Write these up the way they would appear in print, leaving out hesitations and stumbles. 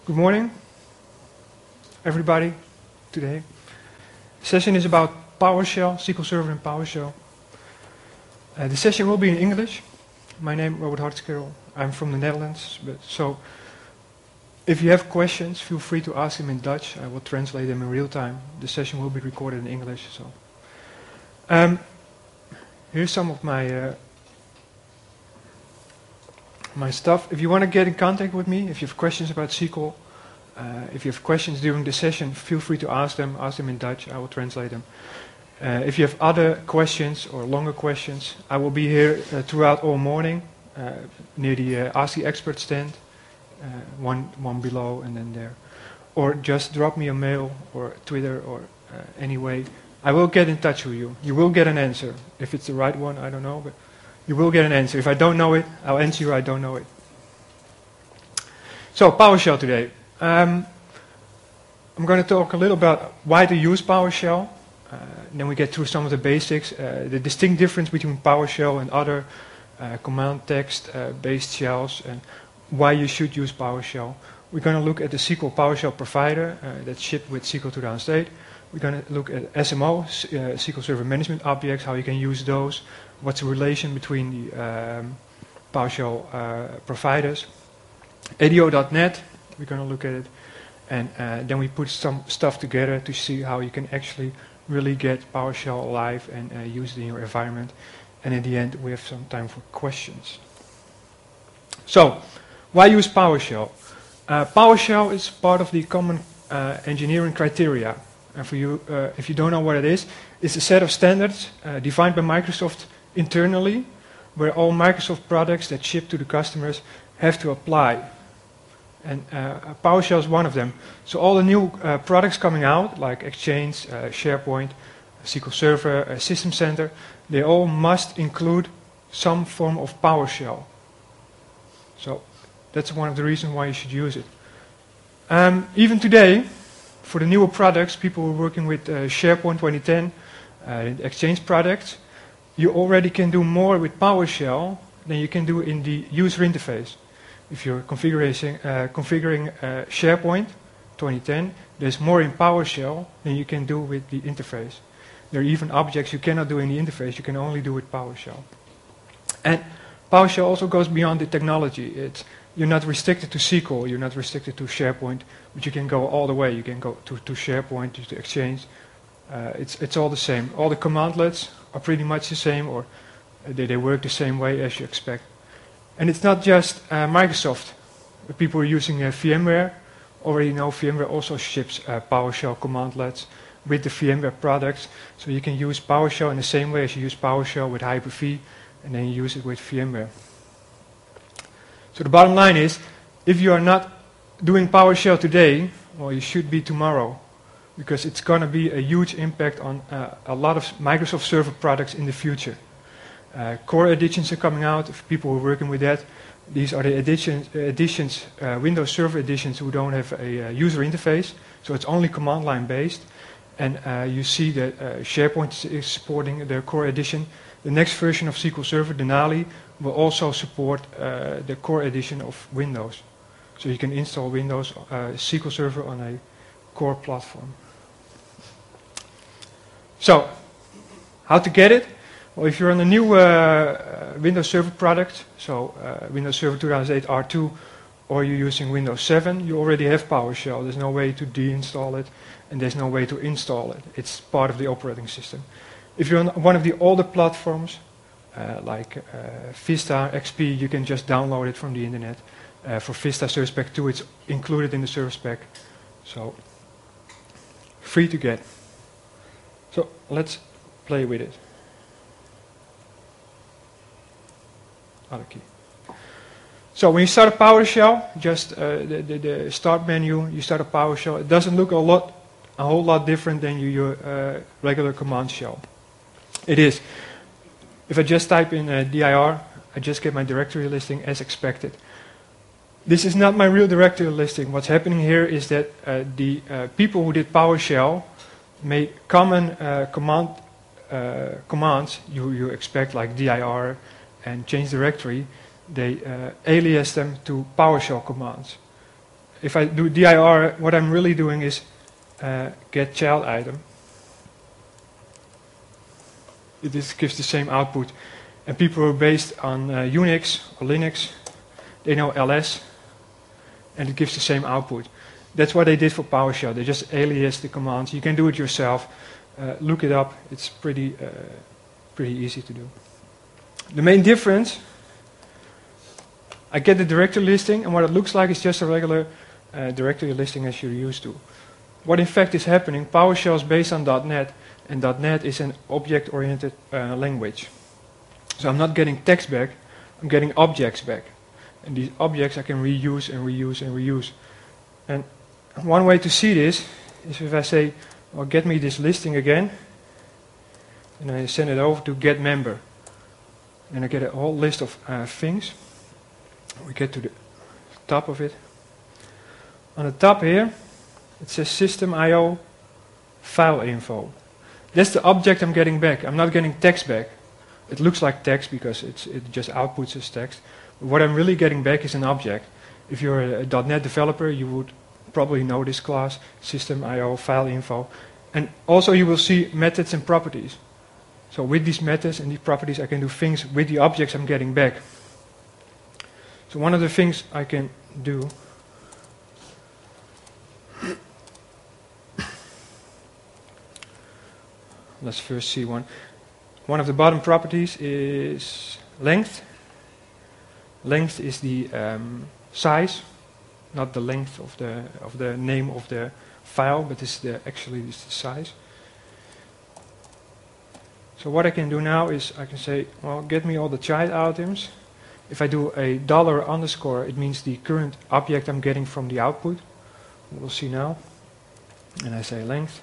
Good morning, everybody, today. The session is about PowerShell, SQL Server and PowerShell. The session will be in English. My name is Robert Hartskerel. I'm from the Netherlands. So if you have questions, feel free to ask them in Dutch. I will translate them in real time. The session will be recorded in English. So here's some of my my stuff. If you want to get in contact with me, if you have questions about SQL, if you have questions during the session, feel free to ask them in Dutch. I will translate them. If you have other questions or longer questions, I will be here throughout all morning near the Ask the Expert stand, one below and then there. Or just drop me a mail or Twitter or any way. I will get in touch with you. You will get an answer. If it's the right one, I don't know, but you will get an answer. If I don't know it, I'll answer you I don't know it. So, PowerShell today. I'm going to talk a little about why to use PowerShell. Then we get through some of the basics, the distinct difference between PowerShell and other command text based shells, and why you should use PowerShell. We're going to look at the SQL PowerShell provider that's shipped with SQL 2008. We're going to look at SMO, SQL Server Management Objects, how you can use those, what's the relation between the PowerShell providers. ADO.NET, we're going to look at it, and then we put some stuff together to see how you can actually really get PowerShell alive and use it in your environment. And in the end, we have some time for questions. So, why use PowerShell? PowerShell is part of the common engineering criteria. And for you, if you don't know what it is, it's a set of standards defined by Microsoft internally, where all Microsoft products that ship to the customers have to apply. And PowerShell is one of them. So all the new products coming out, like Exchange, SharePoint, SQL Server, System Center, they all must include some form of PowerShell. So that's one of the reasons why you should use it. Even today, for the newer products, people who are working with SharePoint 2010, Exchange products, you already can do more with PowerShell than you can do in the user interface. If you're configuring SharePoint 2010, there's more in PowerShell than you can do with the interface. There are even objects you cannot do in the interface, you can only do with PowerShell. And PowerShell also goes beyond the technology. You're not restricted to SQL, you're not restricted to SharePoint, but you can go all the way. You can go to SharePoint, to Exchange. It's all the same. All the commandlets are pretty much the same, or they work the same way as you expect. And it's not just Microsoft. The people who are using VMware already know VMware also ships PowerShell commandlets with the VMware products. So you can use PowerShell in the same way as you use PowerShell with Hyper-V, and then you use it with VMware. So the bottom line is, if you are not doing PowerShell today, well, you should be tomorrow, because it's going to be a huge impact on a lot of Microsoft Server products in the future. Core editions are coming out. If people are working with that, these are the editions, Windows Server editions who don't have a user interface, so it's only command line based. And you see that SharePoint is supporting their core edition. The next version of SQL Server, Denali, will also support the core edition of Windows. So you can install Windows SQL Server on a core platform. So, how to get it? Well, if you're on a new Windows Server product, so Windows Server 2008 R2, or you're using Windows 7, you already have PowerShell. There's no way to deinstall it, and there's no way to install it. It's part of the operating system. If you're on one of the older platforms, like Vista, XP, you can just download it from the internet. For Vista Service Pack 2, it's included in the Service Pack. So, free to get. So, let's play with it. Other key. So when you start a PowerShell, just the start menu, you start a PowerShell. It doesn't look a whole lot different than your regular command shell. It is. If I just type in dir, I just get my directory listing as expected. This is not my real directory listing. What's happening here is that the people who did PowerShell made common commands you expect, like dir and change directory. They alias them to PowerShell commands. if I do dir, what I'm really doing is get child item. It just gives the same output. And people who are based on Unix or Linux, they know ls, and it gives the same output. That's what they did for PowerShell. They just alias the commands. You can do it yourself. Look it up. It's pretty easy to do. The main difference, I get the directory listing, and what it looks like is just a regular directory listing as you're used to. What in fact is happening, PowerShell is based on .NET, and .NET is an object-oriented language. So I'm not getting text back, I'm getting objects back. And these objects I can reuse and reuse and reuse. And one way to see this is if I say, well, get me this listing again, and I send it over to get member. And I get a whole list of things. We get to the top of it. On the top here, it says system.io file info. That's the object I'm getting back. I'm not getting text back. It looks like text because it just outputs as text. But what I'm really getting back is an object. If you're a .NET developer, you would probably know this class, system.io file info. And also you will see methods and properties. So with these methods and these properties, I can do things with the objects I'm getting back. So one of the things I can do, let's first see one. One of the bottom properties is length. Length is the size, not the length of the name of the file, but it's actually the size. So what I can do now is I can say, well, get me all the child items. If I do a $_, it means the current object I'm getting from the output. We'll see now. And I say length.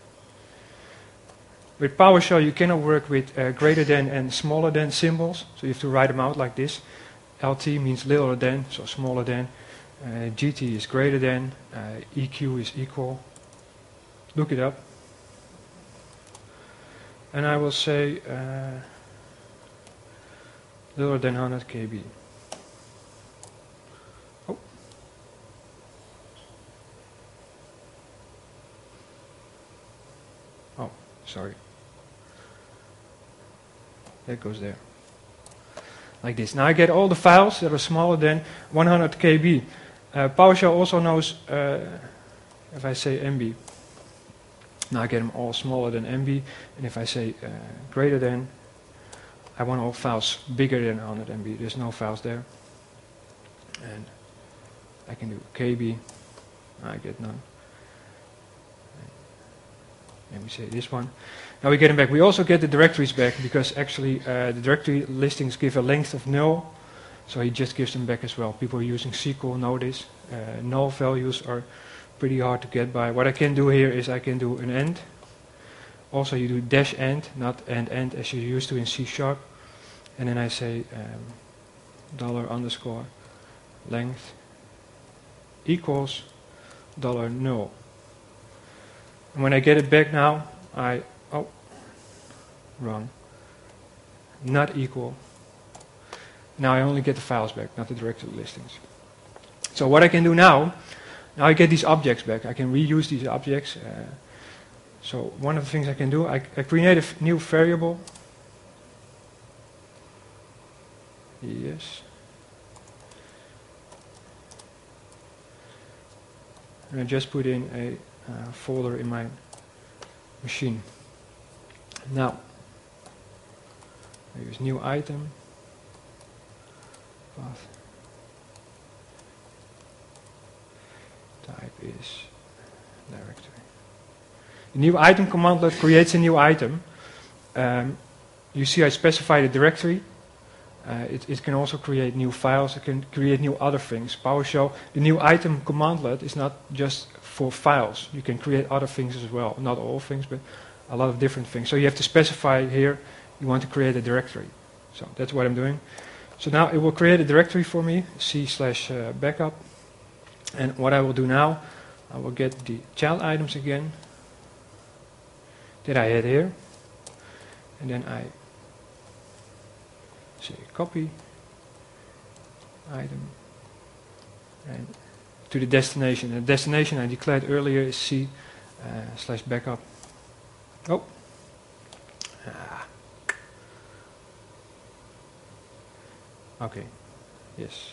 With PowerShell, you cannot work with greater than and smaller than symbols, so you have to write them out like this. LT means littler than, so smaller than. GT is greater than. EQ is equal. Look it up. And I will say littler than 100 KB. Oh. Oh, sorry. That goes there. Like this. Now I get all the files that are smaller than 100 KB. PowerShell also knows if I say MB. Now I get them all smaller than MB. And if I say greater than, I want all files bigger than 100 MB. There's no files there. And I can do KB. I get none. And we say this one. Now we get them back. We also get the directories back because actually the directory listings give a length of null. So he just gives them back as well. People using SQL know this. Null values are pretty hard to get by. What I can do here is I can do an end. Also you do -end, not end as you're used to in C#. And then I say $_ length equals $null. And when I get it back now, wrong. Not equal. Now I only get the files back, not the directory listings. So what I can do now I get these objects back. I can reuse these objects. So one of the things I can do, I create a new variable. Yes. And I just put in a folder in my machine. Now, I use new item. Path. Type is directory. The new item commandlet creates a new item. You see I specify the directory. It can also create new files. It can create new other things. PowerShell, the new item commandlet is not just for files. You can create other things as well. Not all things, but a lot of different things. So you have to specify here you want to create a directory. So that's what I'm doing. So now it will create a directory for me, C/backup. And what I will do now, I will get the child items again that I had here. And then I say copy item and to the destination. And the destination I declared earlier is C slash backup. Oh. Okay. Yes.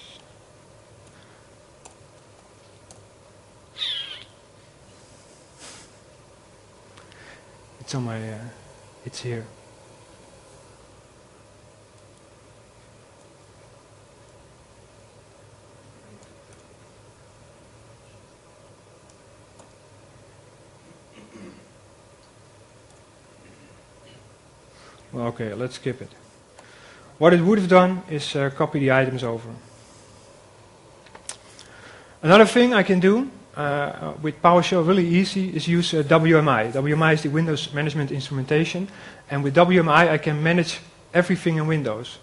It's on my, it's here. Well, okay, let's skip it. What it would have done is copy the items over. Another thing I can do with PowerShell really easy is use WMI. WMI is the Windows Management Instrumentation, and with WMI I can manage everything in Windows.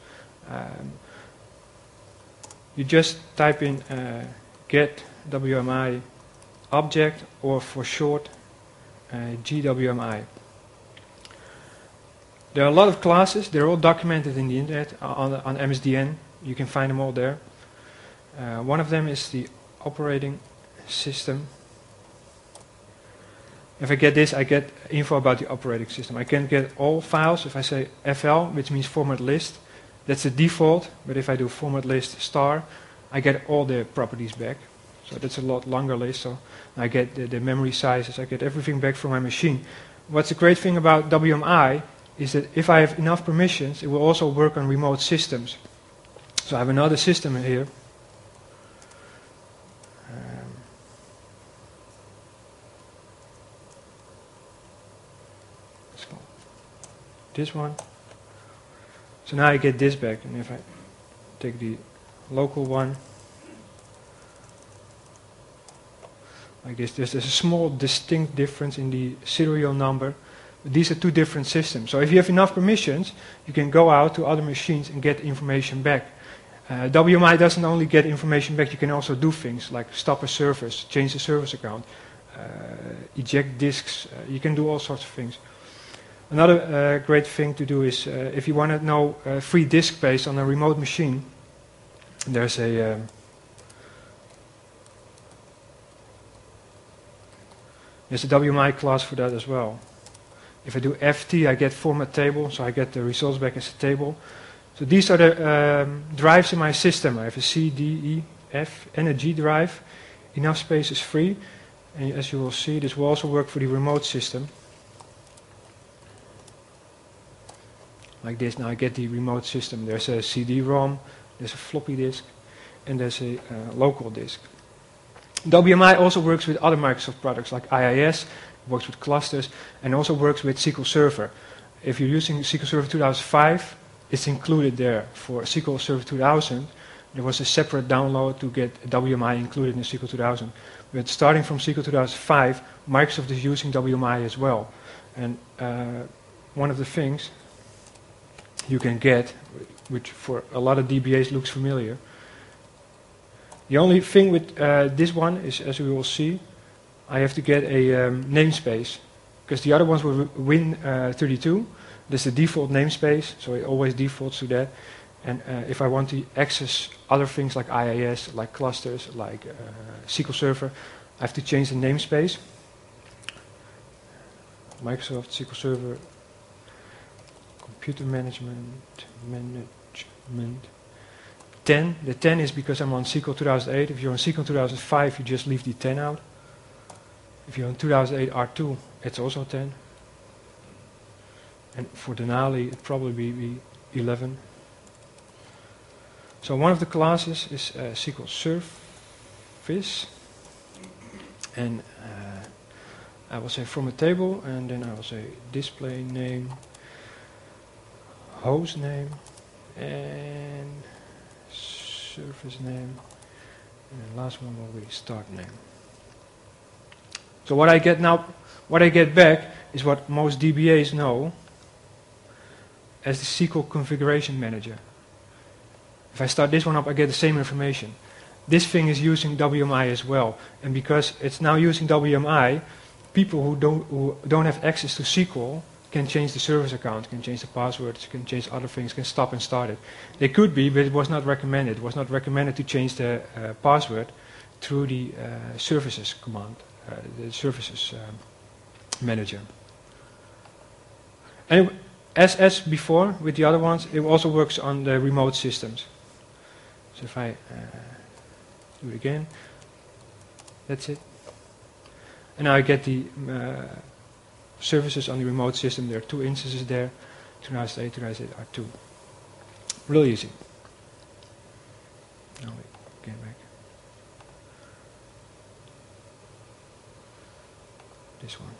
You just type in get WMI object, or for short GWMI. There are a lot of classes. They're all documented in the internet on MSDN. You can find them all there. One of them is the operating system. If I get this, I get info about the operating system. I can get all files. If I say FL, which means format list, that's the default. But if I do format list star, I get all the properties back. So that's a lot longer list. So I get the memory sizes. I get everything back from my machine. What's the great thing about WMI is that if I have enough permissions, it will also work on remote systems. So I have another system here. Let's go. This one. So now I get this back, and if I take the local one, like this, there's a small distinct difference in the serial number. These are two different systems. So if you have enough permissions, you can go out to other machines and get information back. WMI doesn't only get information back, you can also do things like stop a service, change the service account, eject disks, you can do all sorts of things. Another great thing to do is if you want to know free disk space on a remote machine, there's a WMI class for that as well. If I do FT, I get format table, so I get the results back as a table. So these are the drives in my system. I have a C, D, E, F, and a G drive. Enough space is free. And as you will see, this will also work for the remote system. Like this, now I get the remote system. There's a CD-ROM, there's a floppy disk, and there's a local disk. WMI also works with other Microsoft products like IIS, works with clusters, and also works with SQL Server. If you're using SQL Server 2005, it's included there. For SQL Server 2000, there was a separate download to get WMI included in SQL 2000. But starting from SQL 2005, Microsoft is using WMI as well. And one of the things you can get, which for a lot of DBAs looks familiar, the only thing with this one is, as we will see, I have to get a namespace, because the other ones were Win32. That's the default namespace, so it always defaults to that. And if I want to access other things like IIS, like clusters, like SQL Server, I have to change the namespace. Microsoft SQL Server, Computer Management, 10. The 10 is because I'm on SQL 2008. If you're on SQL 2005, you just leave the 10 out. If you're on 2008 R2, it's also 10. And for Denali, it'd probably be 11. So one of the classes is SQL Service. And I will say from a table, and then I will say display name, host name, and service name. And the last one will be start name. So what I get now, what I get back is what most DBAs know as the SQL Configuration Manager. If I start this one up, I get the same information. This thing is using WMI as well, and because it's now using WMI, people who don't have access to SQL can change the service account, can change the passwords, can change other things, can stop and start it. They could be, but it was not recommended. It was not recommended to change the password through the services command, the services manager. And as before with the other ones, it also works on the remote systems. So if I do it again, that's it. And now I get the services on the remote system. There are 2 instances there, 2008, 2008 R2. Really easy. Now we get back. This one.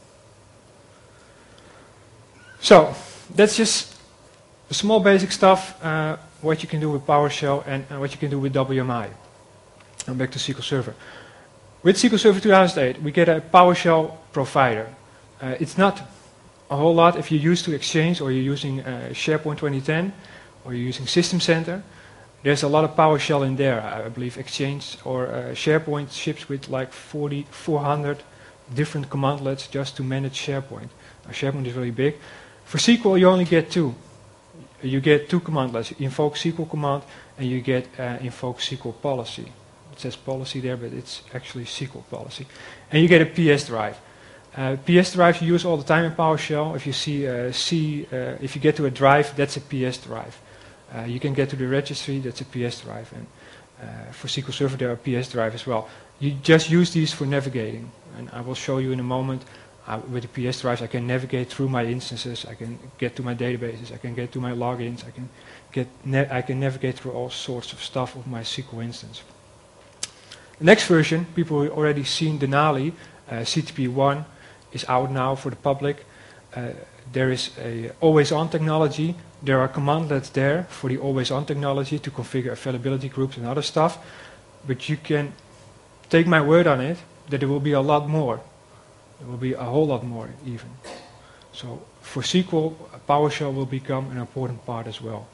So that's just small basic stuff, what you can do with PowerShell and what you can do with WMI. And back to SQL Server. With SQL Server 2008, we get a PowerShell provider. It's not a whole lot if you're used to Exchange or you're using SharePoint 2010 or you're using System Center. There's a lot of PowerShell in there. I believe Exchange or SharePoint ships with like 400 different commandlets just to manage SharePoint. SharePoint is really big. For SQL, you only get 2. You get 2 commandlets, invoke SQL command and you get invoke SQL policy. It says policy there, but it's actually SQL policy. And you get a PS drive. PS drives you use all the time in PowerShell. If you see if you get to a drive, that's a PS drive. You can get to the registry, that's a PS drive. And for SQL Server, there are PS drives as well. You just use these for navigating. And I will show you in a moment. With the PS drives, I can navigate through my instances. I can get to my databases. I can get to my logins. I can navigate through all sorts of stuff of my SQL instance. The next version, people have already seen Denali. CTP1 is out now for the public. There is a always-on technology. There are commandlets there for the always-on technology to configure availability groups and other stuff. But you can take my word on it that there will be a lot more. There will be a whole lot more even. So for SQL, PowerShell will become an important part as well.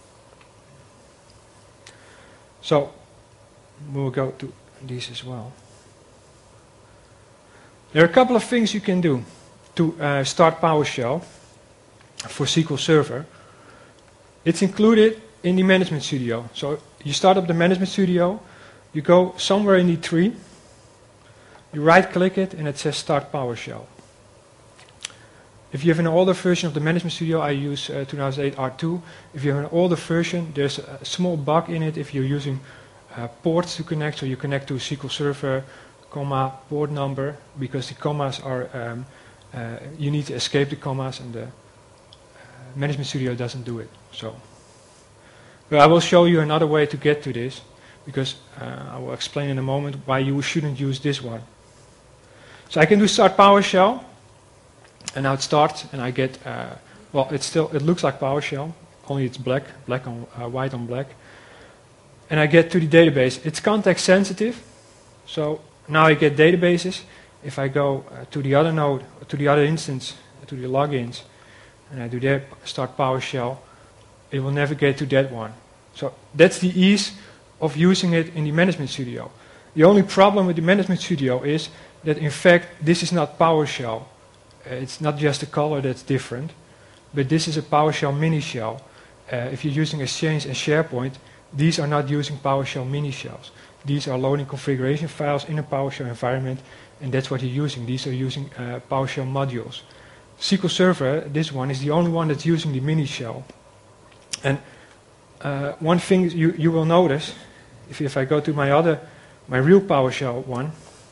So we'll go to these as well. There are a couple of things you can do to start PowerShell for SQL Server. It's included in the Management Studio. So you start up the Management Studio, you go somewhere in the tree, you right-click it, and it says Start PowerShell. If you have an older version of the Management Studio, I use 2008 R2. If you have an older version, there's a small bug in it if you're using ports to connect. So you connect to SQL Server, comma, port number, because the commas are, you need to escape the commas, and the Management Studio doesn't do it. So, but I will show you another way to get to this, because I will explain in a moment why you shouldn't use this one. So I can do Start PowerShell, and now it starts, and I get, well, it looks like PowerShell, only it's black on white on black. And I get to the database. It's context sensitive, so now I get databases. If I go to the other node, to the other instance, to the logins, and I do there, Start PowerShell, it will navigate to that one. So that's the ease of using it in the Management Studio. The only problem with the Management Studio is that in fact this is not PowerShell. It's not just the color that's different, but this is a PowerShell mini shell. If you're using Exchange and SharePoint, these are not using PowerShell mini shells. These are loading configuration files in a PowerShell environment, and that's what you're using. These are using PowerShell modules. SQL Server, this one, is the only one that's using the mini shell. And one thing you will notice, if I go to my real PowerShell one,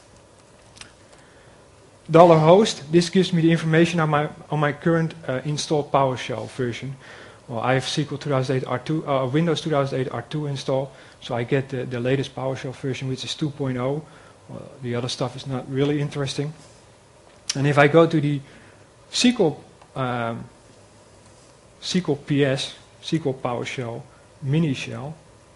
$host, this gives me the information on my current installed PowerShell version. Well, I have SQL 2008 R2, Windows 2008 R2 installed, so I get the latest PowerShell version, which is 2.0. Well, the other stuff is not really interesting. And if I go to the SQL PS, SQL PowerShell mini shell,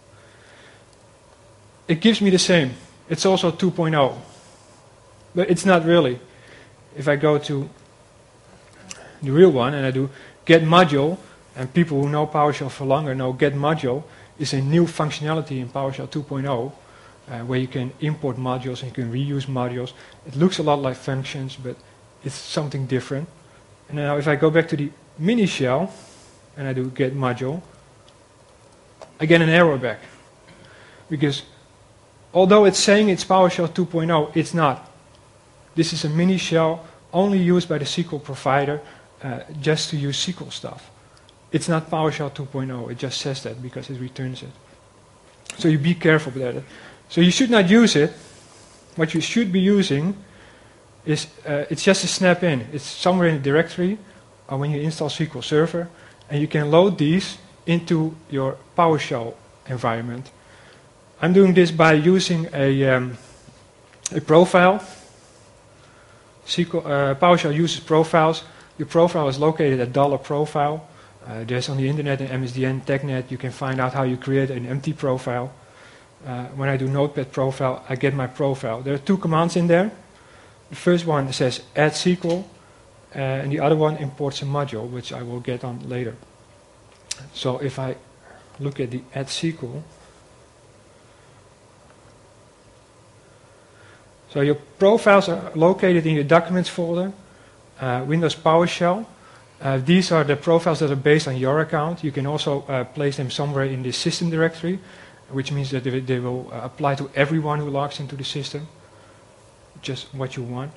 it gives me the same. It's also 2.0, but it's not really. If I go to the real one and I do get module, and people who know PowerShell for longer know get module is a new functionality in PowerShell 2.0 where you can import modules and you can reuse modules. It looks a lot like functions, but it's something different. And now if I go back to the mini shell and I do get module, I get an error back, because although it's saying it's PowerShell 2.0, it's not. This is a mini shell only used by the SQL provider just to use SQL stuff. It's not PowerShell 2.0, it just says that because it returns it. So you be careful with that. So you should not use it. What you should be using is, it's just a snap-in. It's somewhere in the directory when you install SQL Server, and you can load these into your PowerShell environment. I'm doing this by using a profile. PowerShell uses profiles. Your profile is located at $profile. There's on the internet and MSDN, TechNet, you can find out how you create an empty profile. When I do Notepad profile, I get my profile. There are two commands in there. The first one says add SQL, and the other one imports a module, which I will get on later. So if I look at the add SQL, so your profiles are located in your documents folder, Windows PowerShell. These are the profiles that are based on your account. You can also place them somewhere in the system directory, which means that they will apply to everyone who logs into the system, just what you want.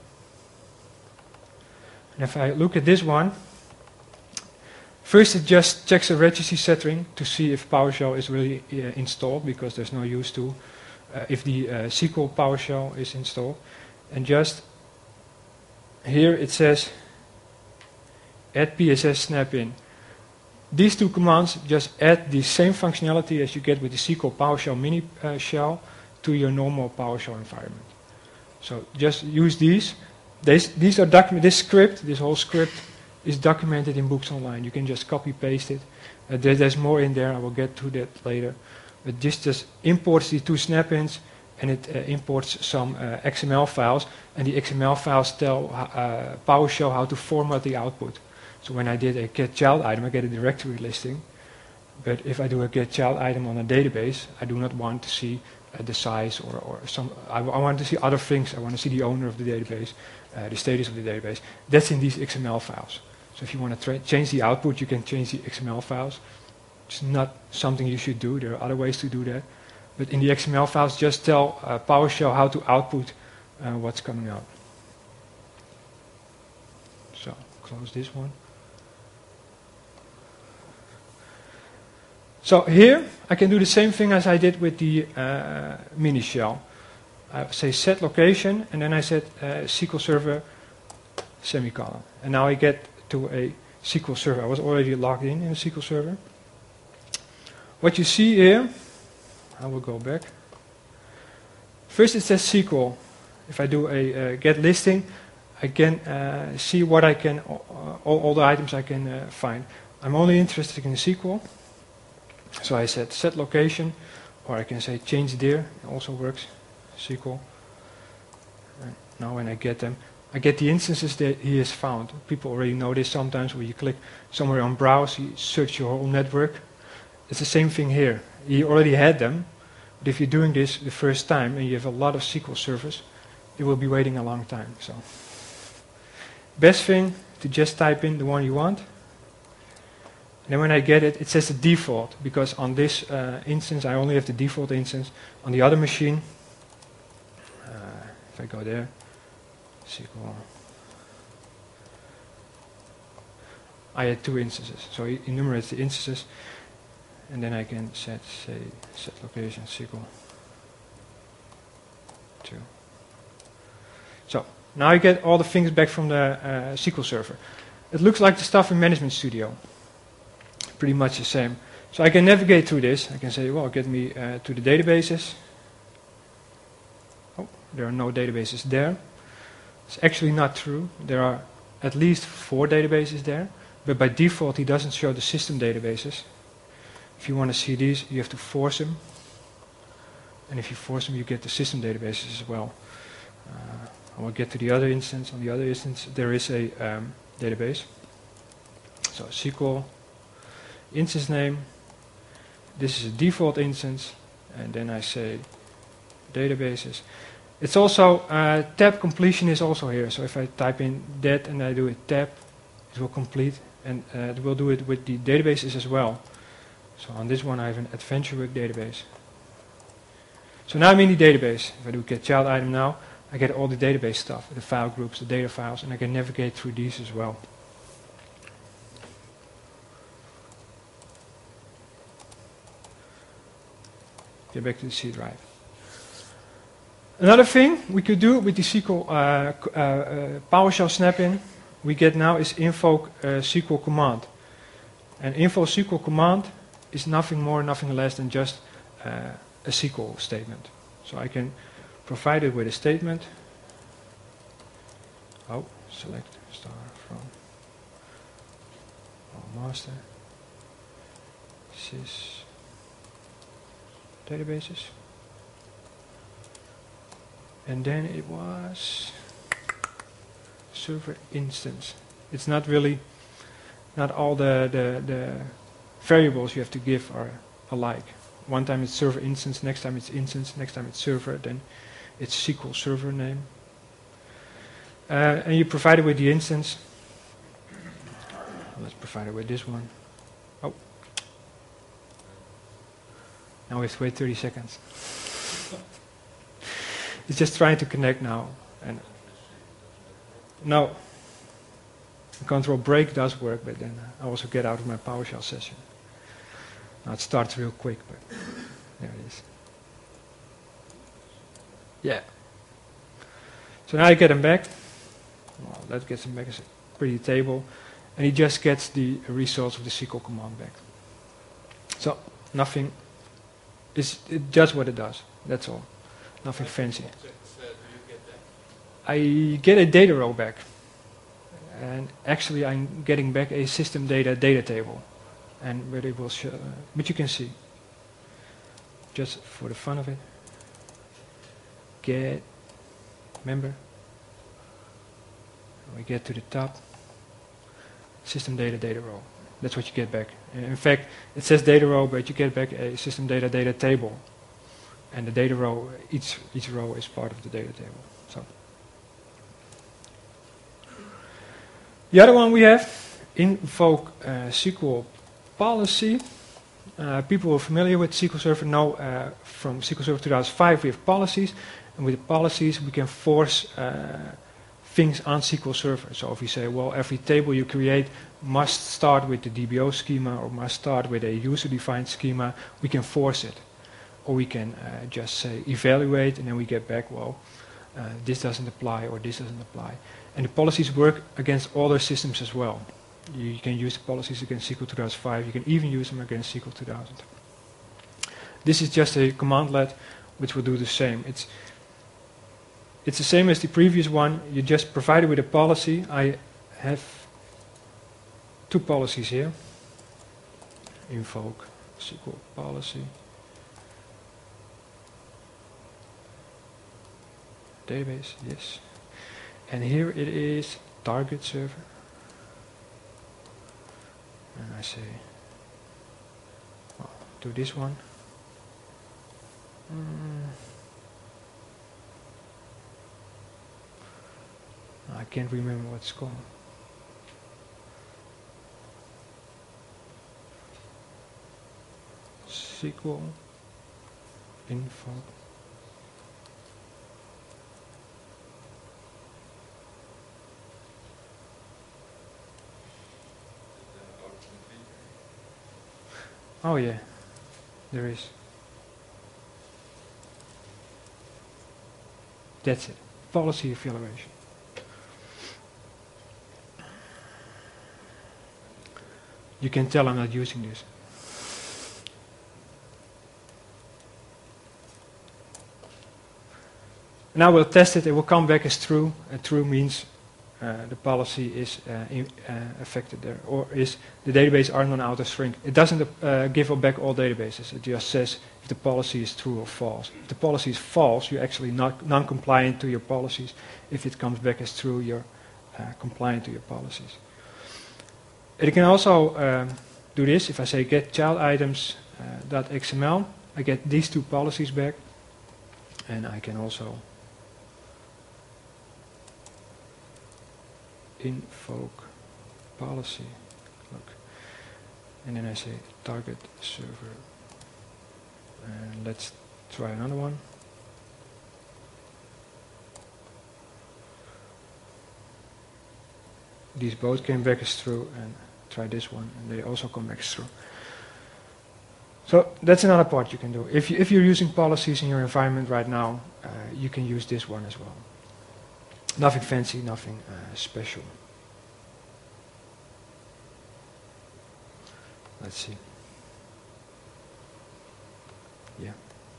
And if I look at this one, first it just checks a registry setting to see if PowerShell is really installed, because there's no use to if the SQL PowerShell is installed. And just here it says add PSS snap-in. These two commands just add the same functionality as you get with the SQL PowerShell mini shell to your normal PowerShell environment. So just use these. These are this whole script is documented in Books Online. You can just copy paste it. There's more in there. I will get to that later. But this just imports the two snap-ins, and it imports some XML files, and the XML files tell PowerShell how to format the output. So when I did a get child item, I get a directory listing. But if I do a get child item on a database, I do not want to see the size or some. I want to see other things. I want to see the owner of the database, the status of the database. That's in these XML files. So if you want to change the output, you can change the XML files. It's not something you should do. There are other ways to do that. But in the XML files, just tell PowerShell how to output what's coming out. So close this one. So here, I can do the same thing as I did with the mini shell. I say set location, and then I set SQL Server semicolon. And now I get to a SQL Server. I was already logged in a SQL Server. What you see here, I will go back. First it says SQL. If I do a get listing, I can see what I can, all the items I can find. I'm only interested in SQL. So I said set location, or I can say change dir, it also works, SQL. And now when I get them, I get the instances that he has found. People already know this sometimes, where you click somewhere on browse, you search your whole network. It's the same thing here. He already had them, but if you're doing this the first time and you have a lot of SQL servers, you will be waiting a long time. So, best thing to just type in the one you want. And then when I get it, it says the default, because on this instance, I only have the default instance. On the other machine, if I go there, SQL, I had two instances. So it enumerates the instances, and then I can set location SQL 2. So now I get all the things back from the SQL Server. It looks like the stuff in Management Studio. Pretty much the same. So I can navigate through this. I can say, well, get me to the databases. Oh, there are no databases there. It's actually not true. There are at least 4 databases there, but by default he doesn't show the system databases. If you want to see these, you have to force them. And if you force them, you get the system databases as well. I will get to the other instance. On the other instance, there is a database. So SQL. Instance name, this is a default instance, and then I say databases. It's also, tab completion is also here, so if I type in that and I do a tab, it will complete, and it will do it with the databases as well. So on this one I have an AdventureWorks database. So now I'm in the database. If I do get child item now, I get all the database stuff, the file groups, the data files, and I can navigate through these as well. Get back to the C drive. Another thing we could do with the SQL PowerShell snap-in we get now is invoke SQL command. And invoke SQL command is nothing more, nothing less than just a SQL statement. So I can provide it with a statement. Oh, select star from master sys databases. And then it was server instance. It's not really, not all the variables you have to give are alike. One time it's server instance, next time it's instance, next time it's server, then it's SQL server name. And you provide it with the instance. Let's provide it with this one. Oh. Now we have to wait 30 seconds. It's just trying to connect now. And no. Control break does work, but then I also get out of my PowerShell session. Now it starts real quick, but there it is. Yeah. So now I get him back. Well, that gets him back as a pretty table. And he just gets the results of the SQL command back. So nothing, it's just what it does. That's all. Nothing fancy. I get a data row back. And actually I'm getting back a system data table. And where it will show, but you can see. Just for the fun of it. Get member. We get to the top. System data row. That's what you get back. And in fact, it says data row, but you get back a system data table. And the data row, each row is part of the data table. So the other one we have, invoke SQL policy. People who are familiar with SQL Server know from SQL Server 2005 we have policies, and with the policies we can force things on SQL Server. So if we say, well, every table you create must start with the DBO schema or must start with a user-defined schema, we can force it. Or we can just say evaluate, and then we get back, well, this doesn't apply or this doesn't apply. And the policies work against other systems as well. You can use the policies against SQL 2005. You can even use them against SQL 2000. This is just a commandlet which will do the same. It's the same as the previous one. You just provide it with a policy. I have two policies here. Invoke SQL policy. Database, yes. And here it is target server. And I say, well, do this one. I can't remember what it's called. SQL info. Oh yeah, there is. That's it. Policy evaluation. You can tell I'm not using this. Now we'll test it. It will come back as true. And true means the policy is affected there, or is the database are non-auto shrink. It doesn't give back all databases. It just says if the policy is true or false. If the policy is false, you're actually not non-compliant to your policies. If it comes back as true, you're compliant to your policies. It can also do this. If I say get child items .xml, I get these two policies back, and I can also invoke policy. Look, and then I say target server, and let's try another one. these both came back as true, and try this one, and they also come back as true. So that's another part you can do. If you're using policies in your environment right now, you can use this one as well. Nothing fancy, nothing special. Let's see. Yeah.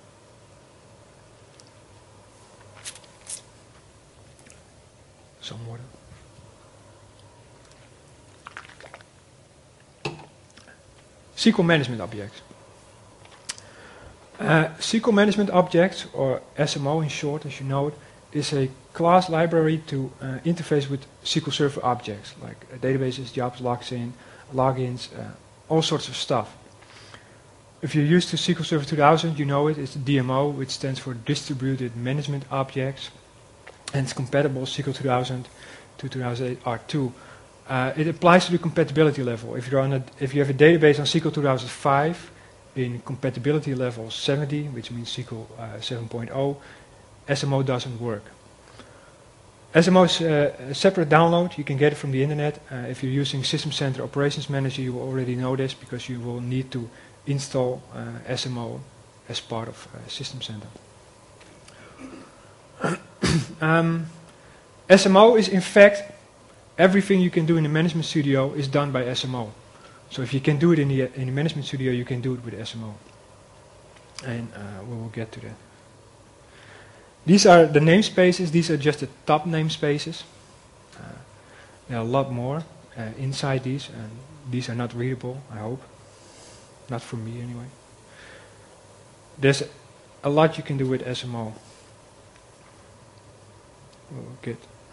Some water. SQL management objects. SQL management objects, or SMO in short, as you know it, is a class library to interface with SQL Server objects, like databases, jobs, logins, all sorts of stuff. If you're used to SQL Server 2000, you know it. It's DMO, which stands for Distributed Management Objects, and it's compatible SQL 2000 to 2008 R2. It applies to the compatibility level. If you have a database on SQL 2005 in compatibility level 70, which means SQL 7.0, SMO doesn't work. SMO is a separate download. You can get it from the internet. If you're using System Center Operations Manager, you will already know this because you will need to install SMO as part of System Center. SMO is in fact everything you can do in the Management Studio is done by SMO. So if you can do it in the Management Studio, you can do it with SMO. And we will get to that. These are the namespaces. These are just the top namespaces. There are a lot more inside these, and these are not readable, I hope. Not for me, anyway. There's a lot you can do with SMO. We'll get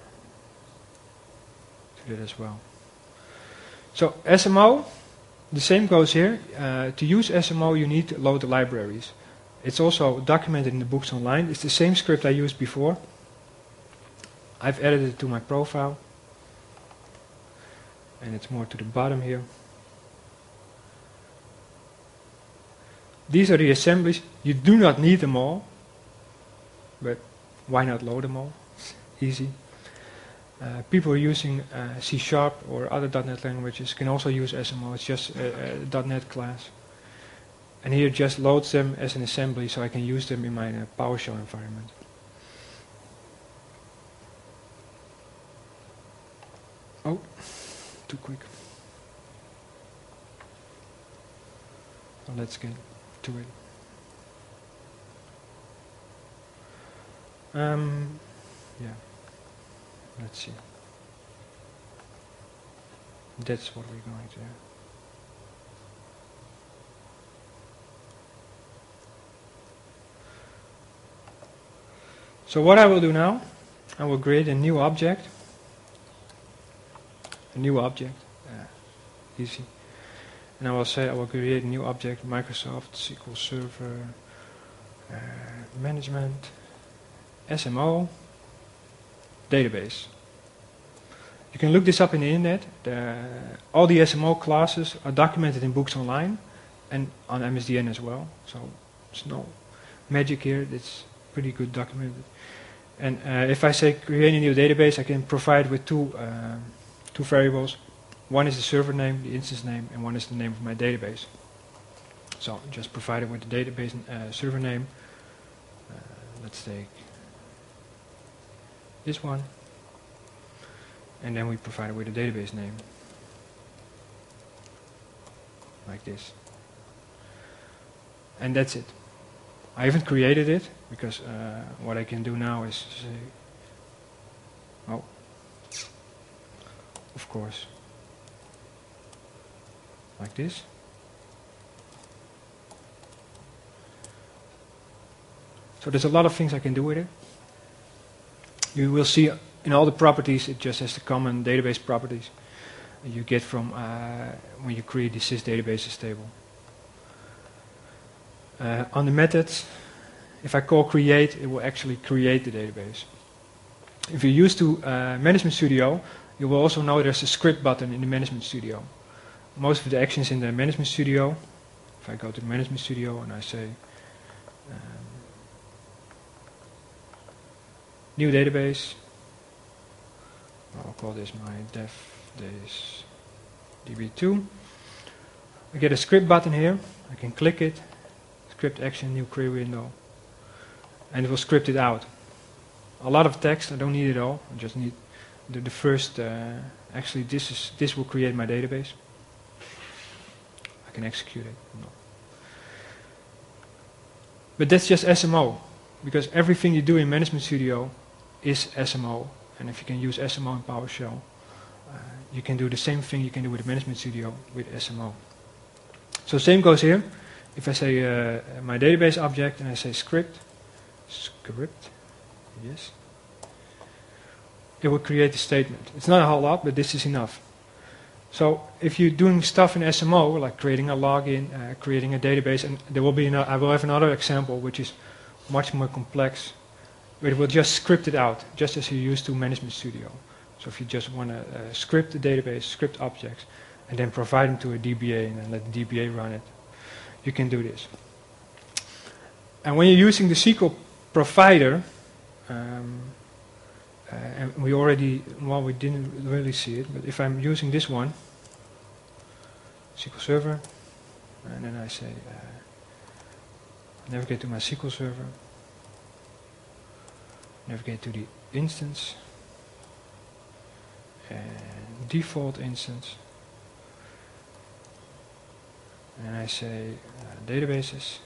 to that as well. So SMO, the same goes here. To use SMO, you need to load the libraries. It's also documented in the books online. It's the same script I used before. I've added it to my profile. And it's more to the bottom here. These are the assemblies. You do not need them all. But why not load them all? It's easy. People using C# or other .NET languages can also use SMO. It's just a .NET class. And here it just loads them as an assembly so I can use them in my PowerShell environment. Oh, too quick. So let's get to it. Yeah, let's see. That's what we're going to do. So what I will do now, I will create a new object. Easy. And I will say I will create a new object, Microsoft SQL Server Management, SMO, database. You can look this up in the internet. All the SMO classes are documented in books online and on MSDN as well. So it's no magic here. It's pretty good documented. And if I say create a new database, I can provide with two variables. One is the server name, the instance name, and one is the name of my database. So just provide it with the database server name. Let's take this one. And then we provide it with the database name. Like this. And that's it. I haven't created it because what I can do now is say, oh, of course, like this. So there's a lot of things I can do with it. You will see in all the properties, it just has the common database properties you get from when you create the sys databases table. On the methods, if I call create, it will actually create the database. If you're used to Management Studio, you will also know there's a script button in the Management Studio. Most of the actions in the Management Studio, if I go to the Management Studio and I say new database, I'll call this my dev days db2. I get a script button here. I can click it, script action, new query window, and it will script it out. A lot of text, I don't need it all. I just need the first. Actually, this will create my database. I can execute it. No. But that's just SMO, because everything you do in Management Studio is SMO, and if you can use SMO in PowerShell, you can do the same thing you can do with Management Studio with SMO. So same goes here. If I say my database object and I say script, yes, it will create the statement. It's not a whole lot, but this is enough. So if you're doing stuff in SMO, like creating a login, creating a database, and there will be I will have another example which is much more complex, but it will just script it out, just as you used to Management Studio. So if you just want to script the database, script objects, and then provide them to a DBA and then let the DBA run it, you can do this. And when you're using the SQL provider, and we already, well, we didn't really see it, but if I'm using this one, SQL Server, and then I say navigate to my SQL Server, navigate to the instance, and default instance, and I say databases,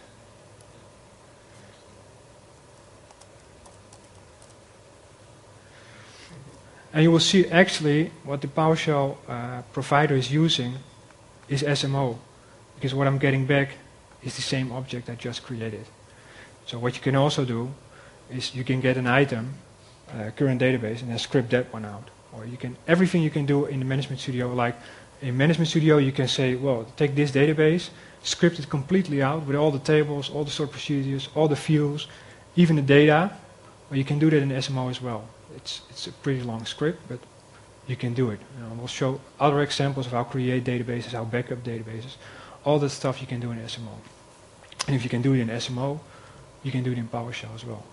and you will see actually what the PowerShell provider is using is SMO, because what I'm getting back is the same object I just created. So what you can also do is you can get an item, current database, and then script that one out. Or you can, everything you can do in the Management Studio, like in Management Studio you can say, well, take this database, script it completely out with all the tables, all the sort procedures, all the fields, even the data. Well, you can do that in SMO as well. It's a pretty long script, but you can do it. We'll show other examples of how create databases, how backup databases, all that stuff you can do in SMO. And if you can do it in SMO, you can do it in PowerShell as well.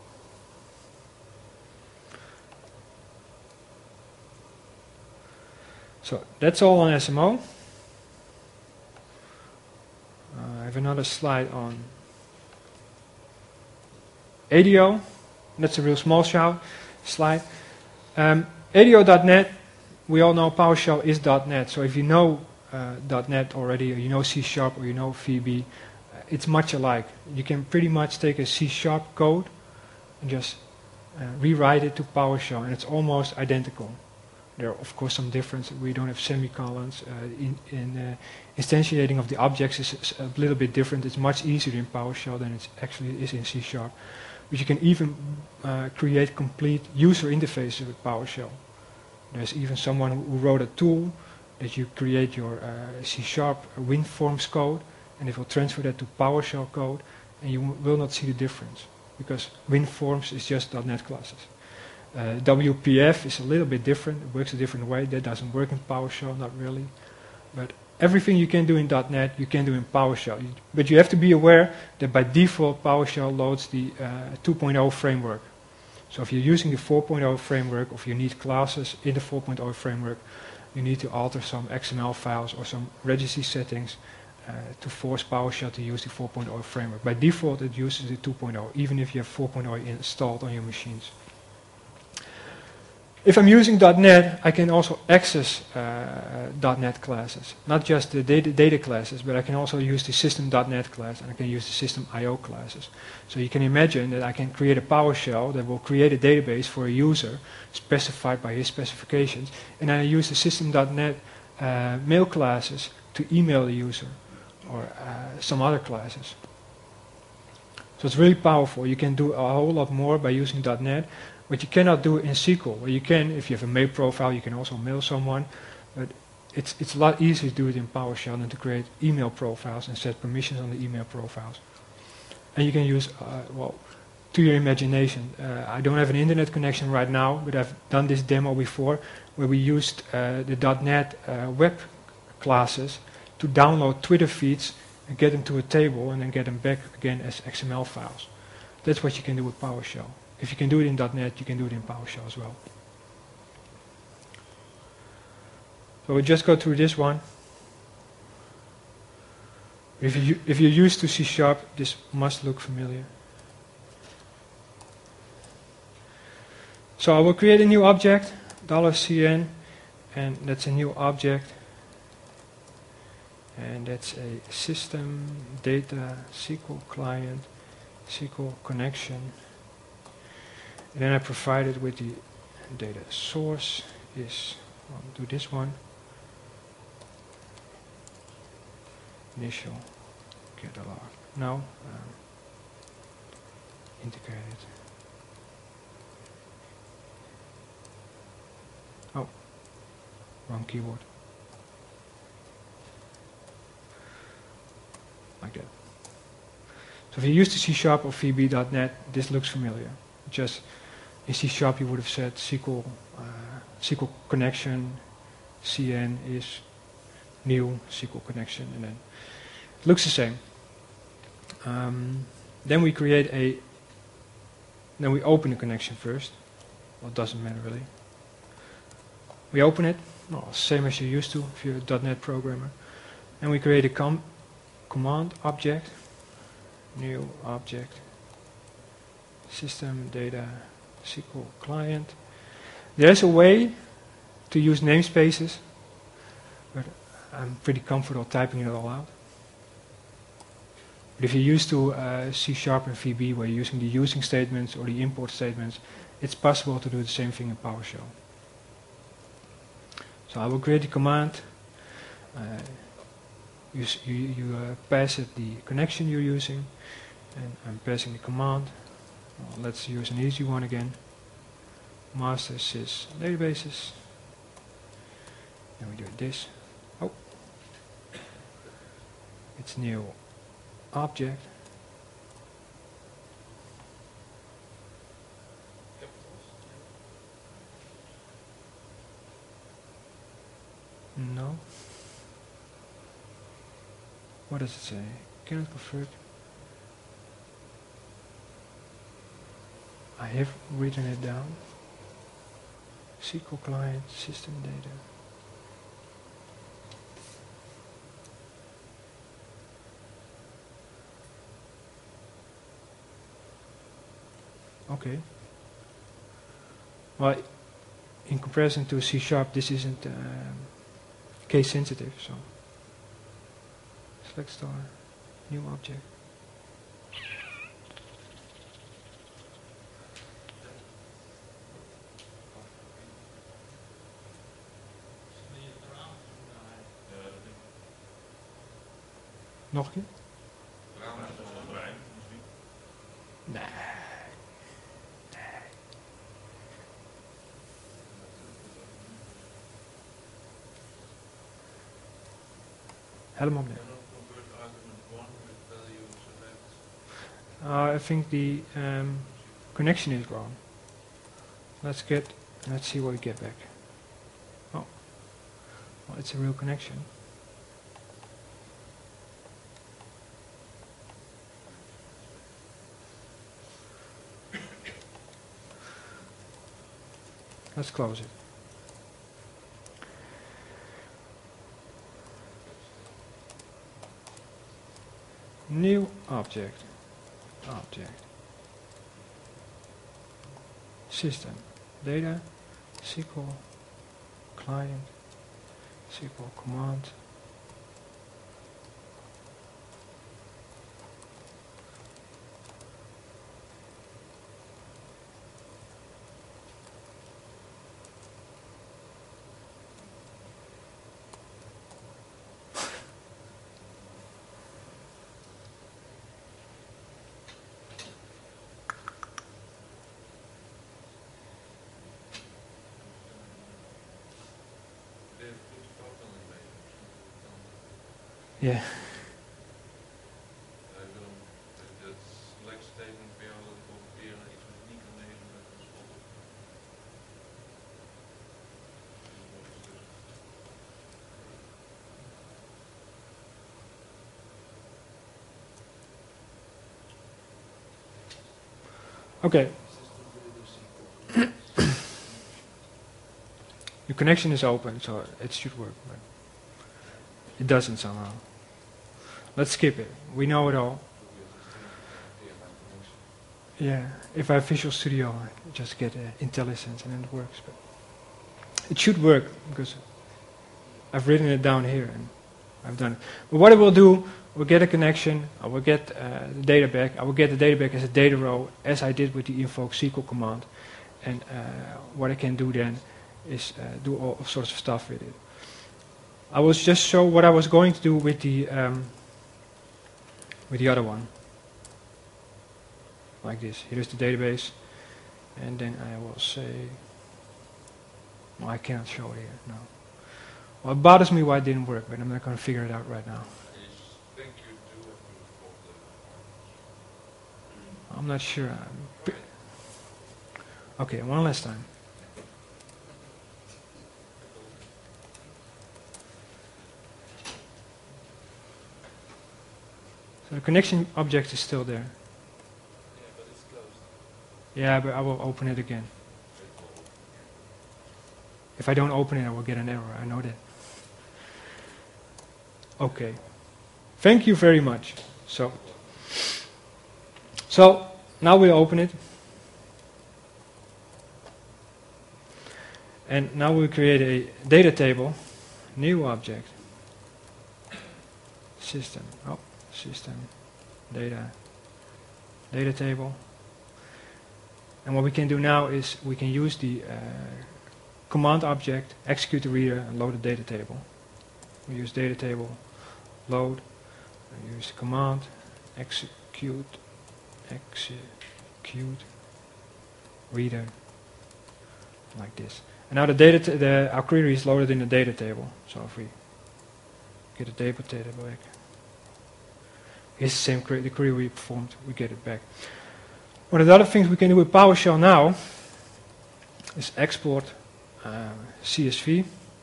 So that's all on SMO. I have another slide on ADO. That's a real small slide. ADO.NET, we all know PowerShell is .NET. So if you know .NET already, or you know C# or you know VB, it's much alike. You can pretty much take a C# code and just rewrite it to PowerShell, and it's almost identical. There are of course some differences. We don't have semicolons. Instantiating of the objects is a little bit different. It's much easier in PowerShell than it actually is in C#. But you can even create complete user interfaces with PowerShell. There's even someone who wrote a tool that you create your C# WinForms code, and it will transfer that to PowerShell code, and you will not see the difference, because WinForms is just .NET classes. WPF is a little bit different. It works a different way. That doesn't work in PowerShell, not really. But everything you can do in .NET, you can do in PowerShell. But you have to be aware that by default, PowerShell loads the 2.0 framework. So if you're using the 4.0 framework, or if you need classes in the 4.0 framework, you need to alter some XML files or some registry settings to force PowerShell to use the 4.0 framework. By default, it uses the 2.0, even if you have 4.0 installed on your machines. If I'm using .NET, I can also access .NET classes. Not just the data classes, but I can also use the system.NET class, and I can use the system.io classes. So you can imagine that I can create a PowerShell that will create a database for a user, specified by his specifications, and I use the system.NET mail classes to email the user, or some other classes. So it's really powerful. You can do a whole lot more by using .NET. What you cannot do in SQL. Well, you can, if you have a mail profile, you can also mail someone, but it's a lot easier to do it in PowerShell than to create email profiles and set permissions on the email profiles. And you can use, well, to your imagination. I don't have an internet connection right now, but I've done this demo before, where we used the .NET web classes to download Twitter feeds and get them to a table and then get them back again as XML files. That's what you can do with PowerShell. If you can do it in .NET, you can do it in PowerShell as well. So we'll just go through this one. If you're used to C#, this must look familiar. So I will create a new object, $cn, and that's a new object. And that's a system data SQL client SQL connection. And then I provide it with the data source is, I'll do this one. Initial catalog. Now, integrated. Oh, wrong keyword. Like that. So if you're used to C# or VB.NET, this looks familiar. Just in C# you would have said SQL, SQL connection, CN is new SQL connection, and then it looks the same. Then we create then we open the connection first. Well, it doesn't matter really. We open it, well, same as you're used to if you're a .NET programmer. And we create a command object, new object, system data SQL client. There's a way to use namespaces, but I'm pretty comfortable typing it all out. But if you're used to C# and VB, where you're using the using statements or the import statements, it's possible to do the same thing in PowerShell. So I will create a command. You pass it the connection you're using, and I'm passing the command. Well, let's use an easy one again. Master sys databases. And we do this. Oh, it's new object. No. What does it say? Cannot convert. I have written it down. SQL client, system data. Okay. Well, in comparison to C#, this isn't case sensitive, so select star, new object. Nog een keer? Nee. Helemaal nee. I think the connection is wrong. Let's see what we get back. Oh, well, it's a real connection. Let's close it. New object. System. Data. SQL. Client. SQL command. Yeah. Okay. Your connection is open, so it should work, but it doesn't somehow. Let's skip it. We know it all. Yeah, if I have Visual Studio, I just get IntelliSense and then it works. But it should work because I've written it down here and I've done it. But what it will do, we'll get a connection, I will get the data back. I will get the data back as a data row, as I did with the invoke SQL command. And what I can do then is do all sorts of stuff with it. I will just show what I was going to do with the other one. Like this. Here's the database. And then I will say, well, I cannot show it here, no. Well, it bothers me why it didn't work, but I'm not going to figure it out right now. I'm not sure. Okay, one last time. So the connection object is still there. Yeah, but it's closed. Yeah, but I will open it again. If I don't open it, I will get an error. I know that. Okay. Thank you very much. So now we open it. And now we create a data table, new object, system, system, data table. And what we can do now is we can use the command object, execute the reader, and load the data table. We use data table, load, we use the command, execute, reader, like this. And now our query is loaded in the data table. So if we get the data table back, it's the same query, the query we performed, we get it back. One of the other things we can do with PowerShell now is export CSV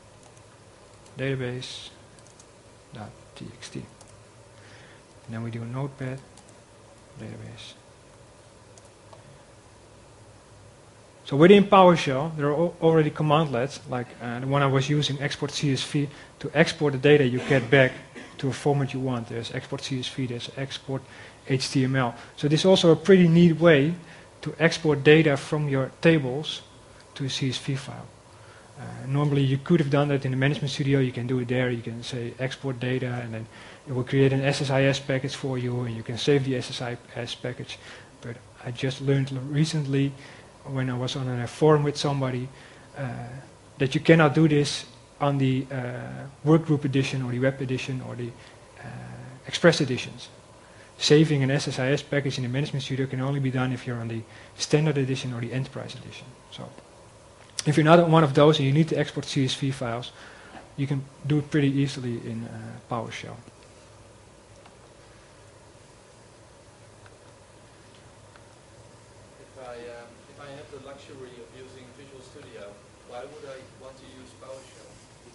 database.txt. And then we do a notepad database. So within PowerShell, there are already commandlets, like the one I was using, export CSV. To export the data you get back to a format you want. There's export CSV, there's export HTML. So this is also a pretty neat way to export data from your tables to a CSV file. Normally you could have done that in the Management Studio. You can do it there. You can say export data, and then it will create an SSIS package for you, and you can save the SSIS package. But I just learned recently, when I was on a forum with somebody, that you cannot do this on the Workgroup edition or the Web edition or the Express editions. Saving an SSIS package in the Management Studio can only be done if you're on the Standard edition or the Enterprise edition. So if you're not on one of those and you need to export CSV files, you can do it pretty easily in PowerShell. If I have the luxury of using Visual Studio, why would I want to use PowerShell?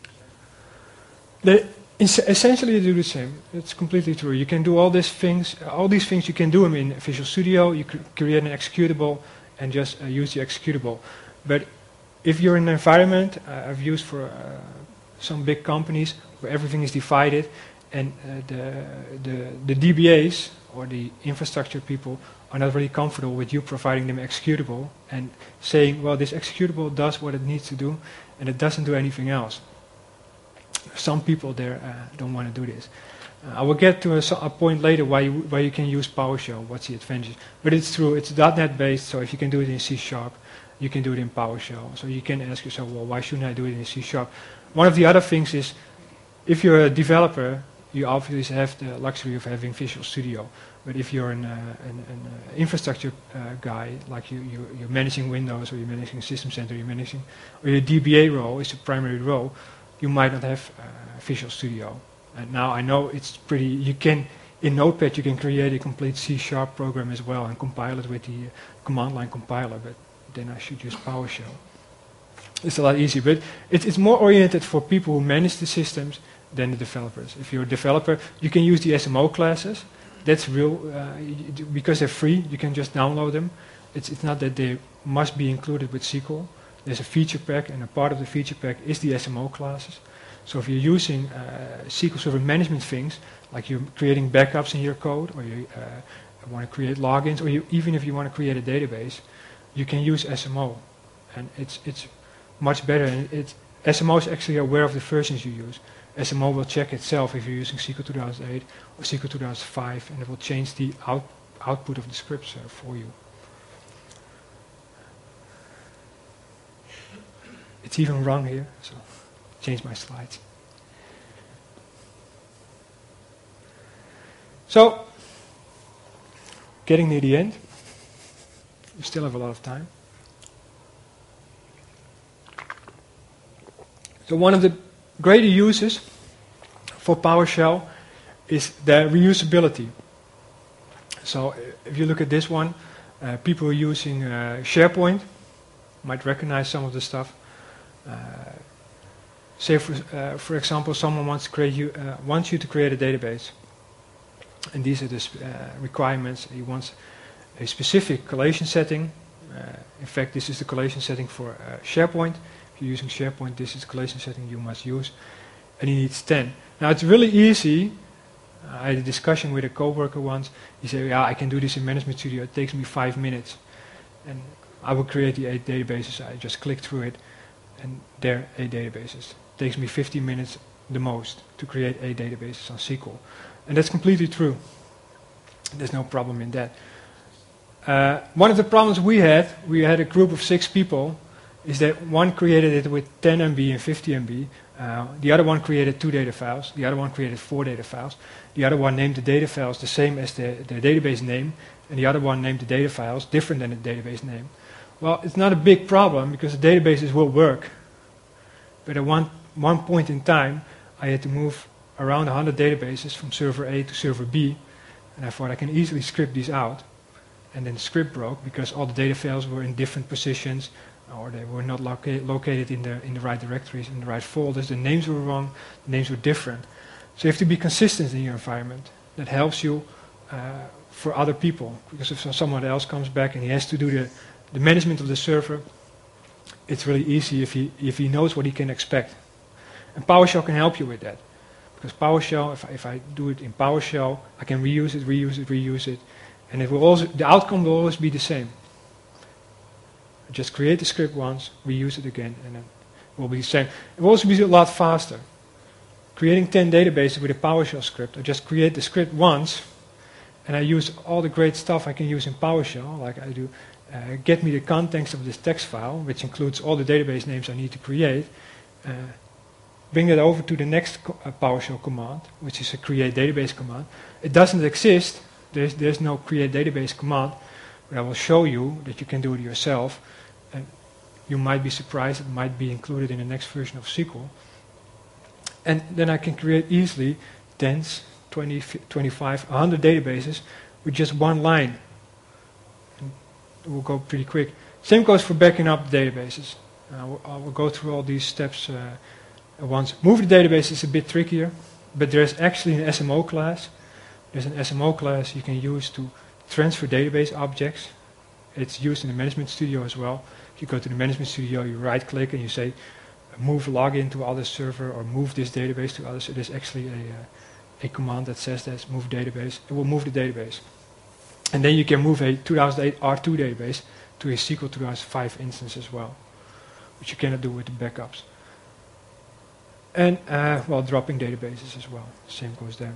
They essentially do the same. It's completely true. You can do all these things you can do them in Visual Studio. You could create an executable and just use the executable. But if you're in an environment I've used for some big companies where everything is divided, and the DBAs or the infrastructure people are not really comfortable with you providing them executable and saying, well, this executable does what it needs to do and it doesn't do anything else. Some people there don't want to do this. I will get to a point later why you can use PowerShell, what's the advantage. But it's true, it's .NET based, so if you can do it in C#, you can do it in PowerShell. So you can ask yourself, well, why shouldn't I do it in C#? One of the other things is, if you're a developer, you obviously have the luxury of having Visual Studio. But if you're an infrastructure guy, like you're managing Windows, or you're managing System Center, or your DBA role is the primary role, you might not have Visual Studio. And now I know it's pretty, in Notepad you can create a complete C# program as well and compile it with the command line compiler, but then I should use PowerShell. It's a lot easier, but it's more oriented for people who manage the systems than the developers. If you're a developer, you can use the SMO classes. That's real, because they're free, you can just download them. It's not that they must be included with SQL. there's a feature pack, and a part of the feature pack is the SMO classes. So if you're using SQL Server management things, like you're creating backups in your code, or you want to create logins, or even if you want to create a database, you can use SMO. And it's much better. And SMO is actually aware of the versions you use. SMO will check itself if you're using SQL 2008 or SQL 2005, and it will change the output of the scripts for you. It's even wrong here, so change my slides. So, getting near the end. We still have a lot of time. So one of the greater uses for PowerShell is the reusability. So if you look at this one, people are using SharePoint, might recognize some of the stuff. Say for example, someone wants you to create a database, and these are the requirements. He wants a specific collation setting. In fact, this is the collation setting for SharePoint. If you're using SharePoint, this is the collation setting you must use, and he needs 10. Now it's really easy. I had a discussion with a coworker once. He said, "Yeah, I can do this in Management Studio. It takes me 5 minutes, and I will create the 8 databases. I just click through it, and there are 8 databases. It takes me 15 minutes the most to create 8 databases on SQL." And that's completely true. There's no problem in that. One of the problems we had a group of 6 people, is that one created it with 10 MB and 50 MB. The other one created 2 data files. The other one created 4 data files. The other one named the data files the same as the database name, and the other one named the data files different than the database name. Well, it's not a big problem because the databases will work. But at one point in time, I had to move around 100 databases from server A to server B, and I thought I can easily script these out. And then the script broke because all the data files were in different positions, or they were not located in the right directories, in the right folders. The names were wrong, the names were different. So you have to be consistent in your environment. That helps you for other people, because if someone else comes back and he has to do the management of the server, it's really easy if he knows what he can expect. And PowerShell can help you with that. Because PowerShell, if I do it in PowerShell, I can reuse it, and it will also, the outcome will always be the same. Just create the script once, reuse it again, and then it will be the same. It will also be a lot faster. Creating 10 databases with a PowerShell script, I just create the script once, and I use all the great stuff I can use in PowerShell, like I do, get me the contents of this text file, which includes all the database names I need to create, bring that over to the next PowerShell command, which is a create database command. It doesn't exist, there's no create database command, but I will show you that you can do it yourself, and you might be surprised, it might be included in the next version of SQL. And then I can create easily 10, 20, 25, 100 databases with just one line. And it will go pretty quick. Same goes for backing up databases. I will go through all these steps at once. Move the database is a bit trickier, but there's actually an SMO class. There's an SMO class you can use to transfer database objects. It's used in the Management Studio as well. If you go to the Management Studio, you right-click and you say, move login to other server, or move this database to other server. There's actually a command that says that, move database. It will move the database. And then you can move a 2008 R2 database to a SQL 2005 instance as well, which you cannot do with the backups. And, well, dropping databases as well. Same goes there.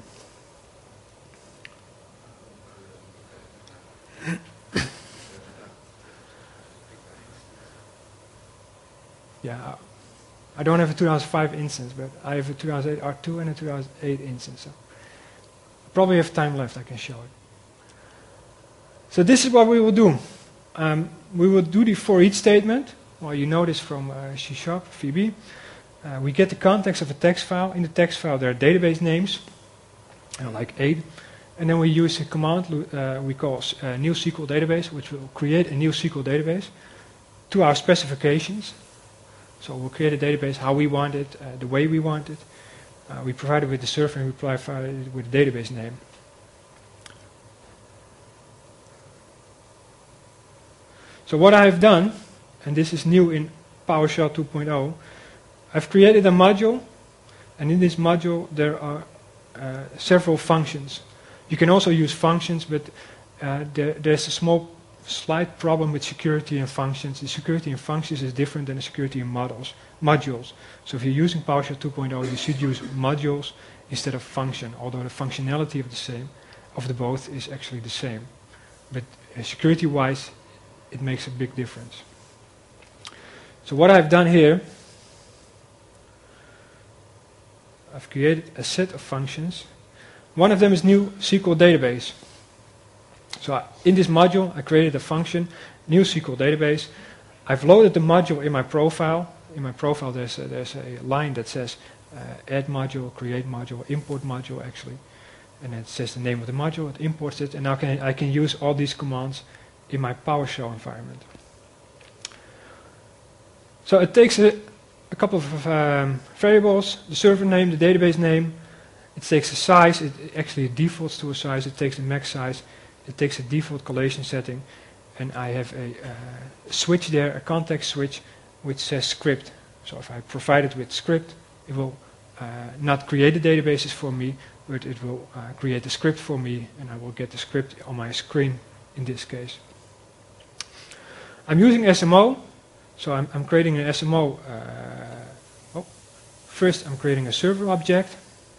Yeah, I don't have a 2005 instance, but I have a 2008 R2 and a 2008 instance. So I probably have time left, I can show it. So this is what we will do. We will do the for each statement. Well, you know this from C#, VB. We get the context of a text file. In the text file there are database names, like 8. And then we use a command we call new SQL database, which will create a new SQL database to our specifications. So we'll create a database how we want it, the way we want it. We provide it with the server, and we provide it with the database name. So what I have done, and this is new in PowerShell 2.0, I've created a module, and in this module there are several functions. You can also use functions, but there's a slight problem with security and functions. The security in functions is different than the security in modules. So if you're using PowerShell 2.0, you should use modules instead of function, although the functionality of the both is actually the same. But security-wise, it makes a big difference. So what I've done here, I've created a set of functions. One of them is new SQL database. So in this module, I created a function, new SQL database. I've loaded the module in my profile. In my profile, there's a line that says add module, create module, import module, actually. And it says the name of the module, it imports it, and now I can use all these commands in my PowerShell environment. So it takes a couple of variables, the server name, the database name. It takes a size, it actually defaults to a size, it takes the max size, it takes a default collation setting, and I have a switch there, a context switch, which says script. So if I provide it with script, it will not create the databases for me, but it will create the script for me, and I will get the script on my screen in this case. I'm using SMO, so I'm creating an SMO. First, I'm creating a server object.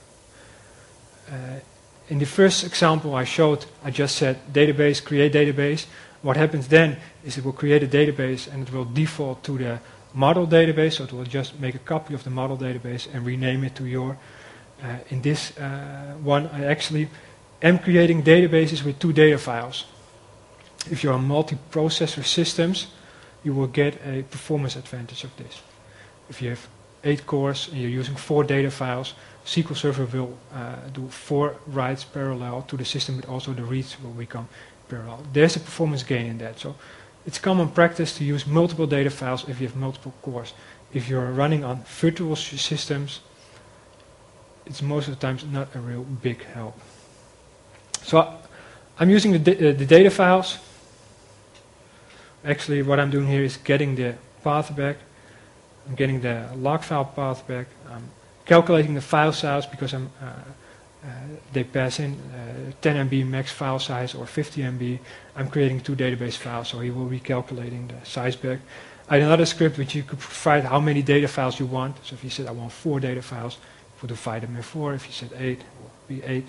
In the first example I showed, I just said database, create database. What happens then is it will create a database and it will default to the model database, so it will just make a copy of the model database and rename it to your. In this one, I actually am creating databases with 2 data files. If you're on multi-processor systems, you will get a performance advantage of this. If you have 8 cores and you're using 4 data files, SQL Server will do 4 writes parallel to the system, but also the reads will become parallel. There's a performance gain in that. So it's common practice to use multiple data files if you have multiple cores. If you're running on virtual systems, it's most of the times not a real big help. So I'm using the data files. Actually, what I'm doing here is getting the path back. I'm getting the log file path back. I'm calculating the file size because they pass in 10 MB max file size or 50 MB. I'm creating 2 database files, so he will be calculating the size back. I had another script which you could provide how many data files you want. So if you said I want 4 data files, it will divide them in 4. If you said 8, it will be 8.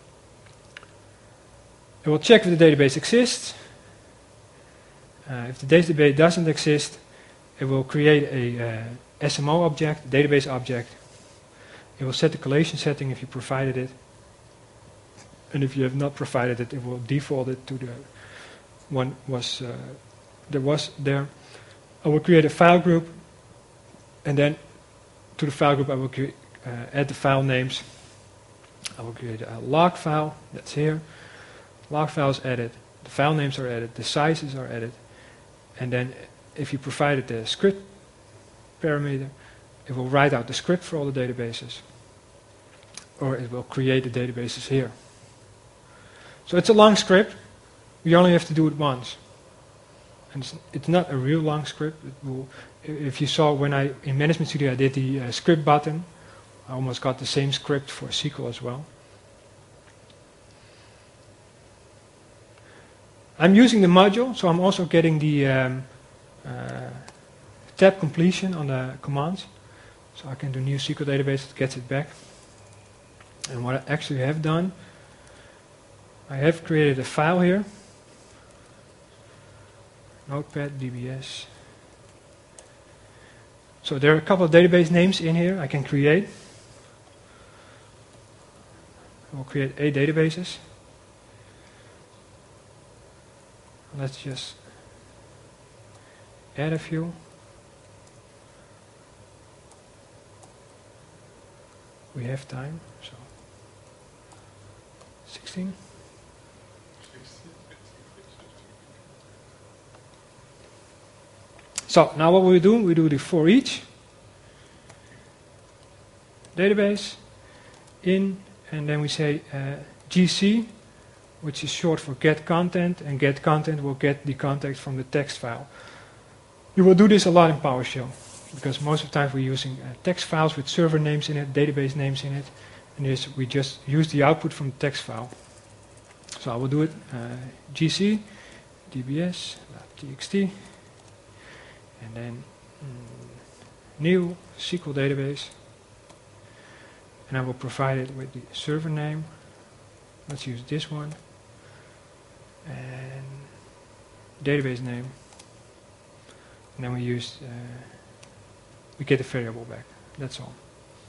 It will check if the database exists. If the database doesn't exist, it will create a SMO object, database object. It will set the collation setting if you provided it. And if you have not provided it, it will default it to the one that was there. I will create a file group, and then to the file group I will add the file names. I will create a log file, that's here. Log file is added, the file names are added, the sizes are added, and then if you provided the script parameter, it will write out the script for all the databases, or it will create the databases here. So it's a long script, we only have to do it once. And it's not a real long script. It will, if you saw when in Management Studio I did the script button, I almost got the same script for SQL as well. I'm using the module, so I'm also getting the tab completion on the commands. So I can do new SQL database, it gets it back. And what I actually have done, I have created a file here. Notepad, DBS. So there are a couple of database names in here I can create. I will create 8 databases. Let's just add a few. We have time, so 16. So now what we do the for each database in, and then we say GC, which is short for get content, and get content will get the context from the text file. You will do this a lot in PowerShell, because most of the time we're using text files with server names in it, database names in it, and we just use the output from the text file. So I will do it gc dbs.txt, and then new SQL database, and I will provide it with the server name. Let's use this one, and database name, and then we get a variable back. That's all.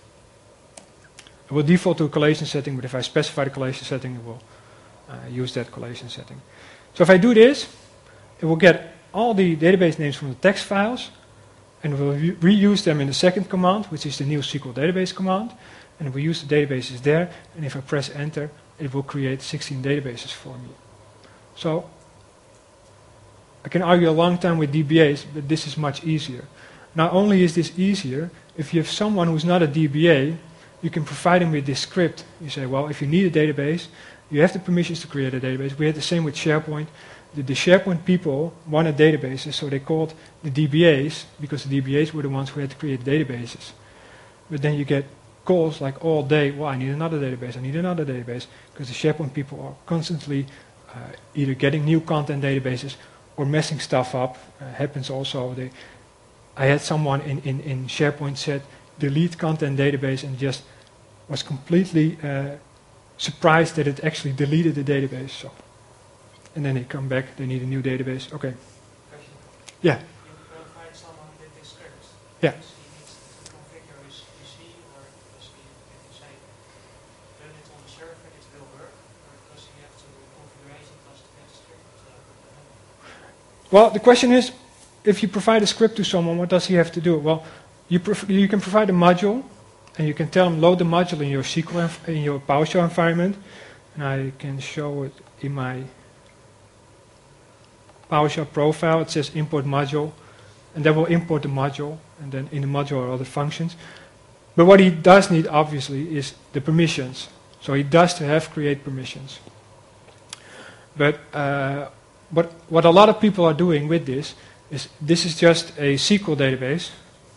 It will default to a collation setting, but if I specify the collation setting, it will use that collation setting. So if I do this, it will get all the database names from the text files, and we'll reuse them in the second command, which is the new SQL database command, and we use the databases there, and if I press enter, it will create 16 databases for me. So I can argue a long time with DBAs, but this is much easier. Not only is this easier, if you have someone who's not a DBA, you can provide them with this script. You say, well, if you need a database, you have the permissions to create a database. We had the same with SharePoint. The SharePoint people wanted databases, so they called the DBAs, because the DBAs were the ones who had to create databases. But then you get calls like all day, well, I need another database, I need another database, because the SharePoint people are constantly either getting new content databases or messing stuff up. Happens also. I had someone in SharePoint said, delete content database, and just was completely surprised that it actually deleted the database. So. And then they come back, they need a new database. Okay. Question. Yeah. You provide someone with the scripts. Yeah. Does he need to configure his PC, or does he, if you say, run it on the server, it will work, or does he have to configuration plus the script? Well, the question is, if you provide a script to someone, what does he have to do? Well, you can provide a module, and you can tell him load the module in your SQL in your PowerShell environment, and I can show it in my PowerShell profile. It says import module, and that will import the module, and then in the module are other functions. But what he does need, obviously, is the permissions. So he does have create permissions. But what a lot of people are doing with this is just a SQL database.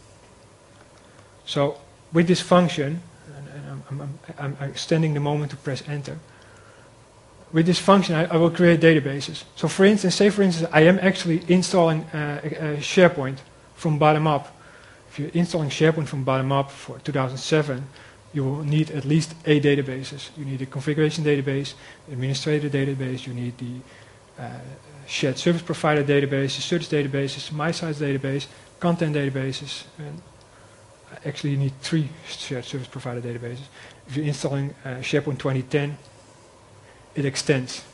So with this function, and I'm extending the moment to press enter. With this function, I will create databases. So for instance, I am actually installing SharePoint from bottom up. If you're installing SharePoint from bottom up for 2007, you will need at least 8 databases. You need a configuration database, administrator database, you need the shared service provider database, search databases, my sites database, content databases, and actually you need 3 shared service provider databases. If you're installing SharePoint 2010, it extends.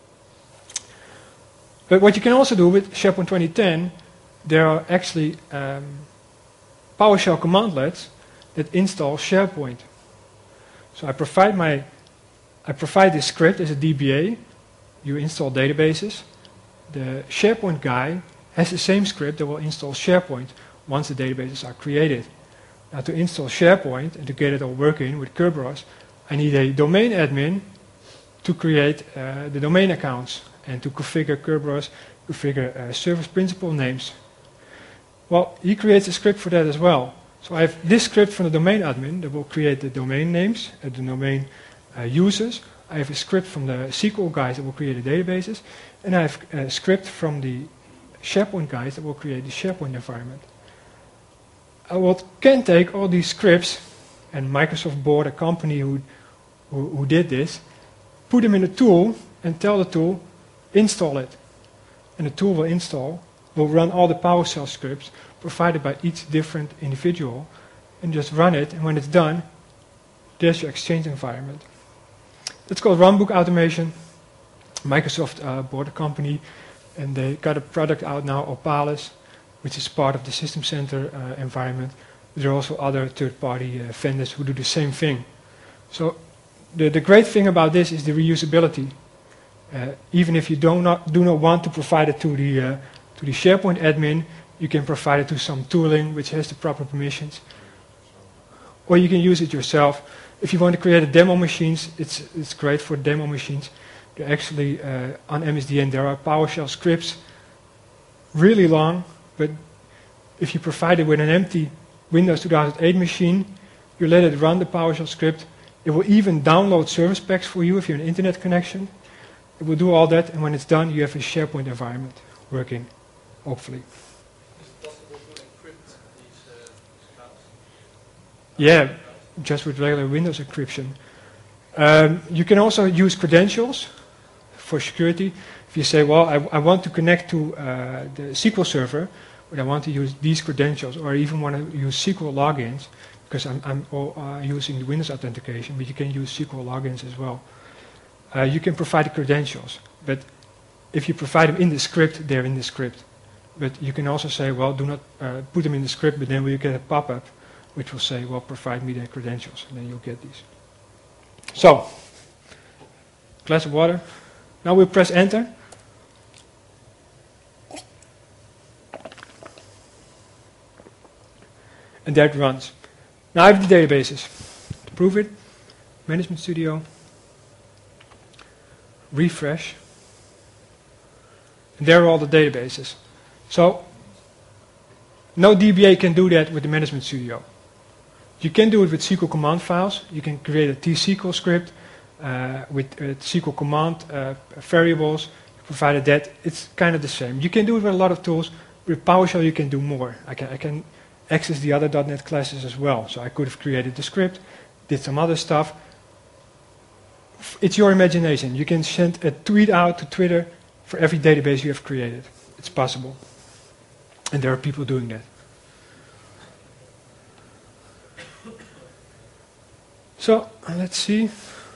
But what you can also do with SharePoint 2010, there are actually PowerShell commandlets that install SharePoint. So I provide this script as a DBA. You install databases. The SharePoint guy has the same script that will install SharePoint once the databases are created. Now to install SharePoint and to get it all working with Kerberos, I need a domain admin to create the domain accounts and to configure Kerberos, configure service principal names. Well, he creates a script for that as well. So I have this script from the domain admin that will create the domain names, the domain users. I have a script from the SQL guys that will create the databases, and I have a script from the SharePoint guys that will create the SharePoint environment. I can take all these scripts, and Microsoft bought a company who did this, put them in a tool, and tell the tool, install it. And the tool will run all the PowerShell scripts provided by each different individual, and just run it, and when it's done, there's your Exchange environment. It's called Runbook Automation. Microsoft bought a company, and they got a product out now, Opalis, which is part of the System Center environment. There are also other third-party vendors who do the same thing. So the great thing about this is the reusability. Even if you do not want to provide it to the SharePoint admin, you can provide it to some tooling which has the proper permissions. Or you can use it yourself. If you want to create a demo machines, it's great for demo machines. They're actually, on MSDN, there are PowerShell scripts, really long, but if you provide it with an empty Windows 2008 machine, you let it run the PowerShell script. It will even download service packs for you if you have an internet connection. It will do all that, and when it's done, you have a SharePoint environment working, hopefully. Is it possible to encrypt these files? Yeah, just with regular Windows encryption. You can also use credentials for security. If you say, well, I want to connect to the SQL server, but I want to use these credentials, or I even want to use SQL logins, because I'm using the Windows authentication, but you can use SQL logins as well. You can provide the credentials, but if you provide them in the script, they're in the script. But you can also say, well, do not put them in the script, but then we get a pop-up which will say, well, provide me the credentials, and then you'll get these. So, glass of water. Now we'll press enter. And there it runs. Now I have the databases. To prove it, Management Studio, refresh, and there are all the databases. So, no DBA can do that with the Management Studio. You can do it with SQL command files. You can create a T-SQL script with SQL command variables, provided that it's kind of the same. You can do it with a lot of tools. With PowerShell you can do more. I can access the other .NET classes as well. So I could have created the script, did some other stuff. It's your imagination. You can send a tweet out to Twitter for every database you have created. It's possible. And there are people doing that. So, let's see.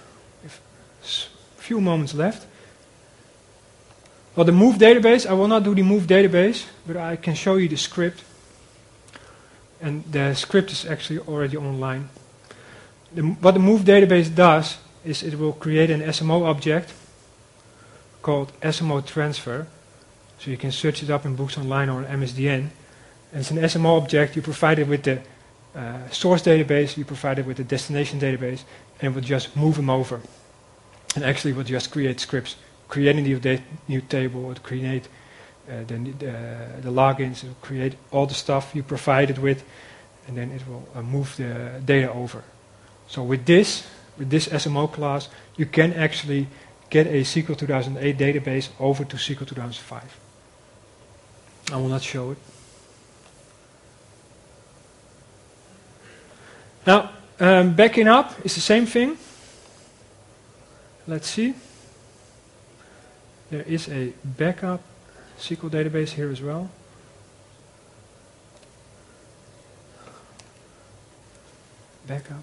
A few moments left. Well, the move database, I will not do the move database, but I can show you the script. And the script is actually already online. What the move database does is it will create an SMO object called SMO transfer. So you can search it up in Books Online or MSDN. And it's an SMO object. You provide it with the source database, you provide it with the destination database, and it will just move them over. And actually it will just create scripts, creating the new table, or create the logins, it will create all the stuff you provided with, and then it will move the data over. So with this SMO class, you can actually get a SQL 2008 database over to SQL 2005. I will not show it. Now, backing up is the same thing. Let's see. There is a backup SQL database here as well. Backup.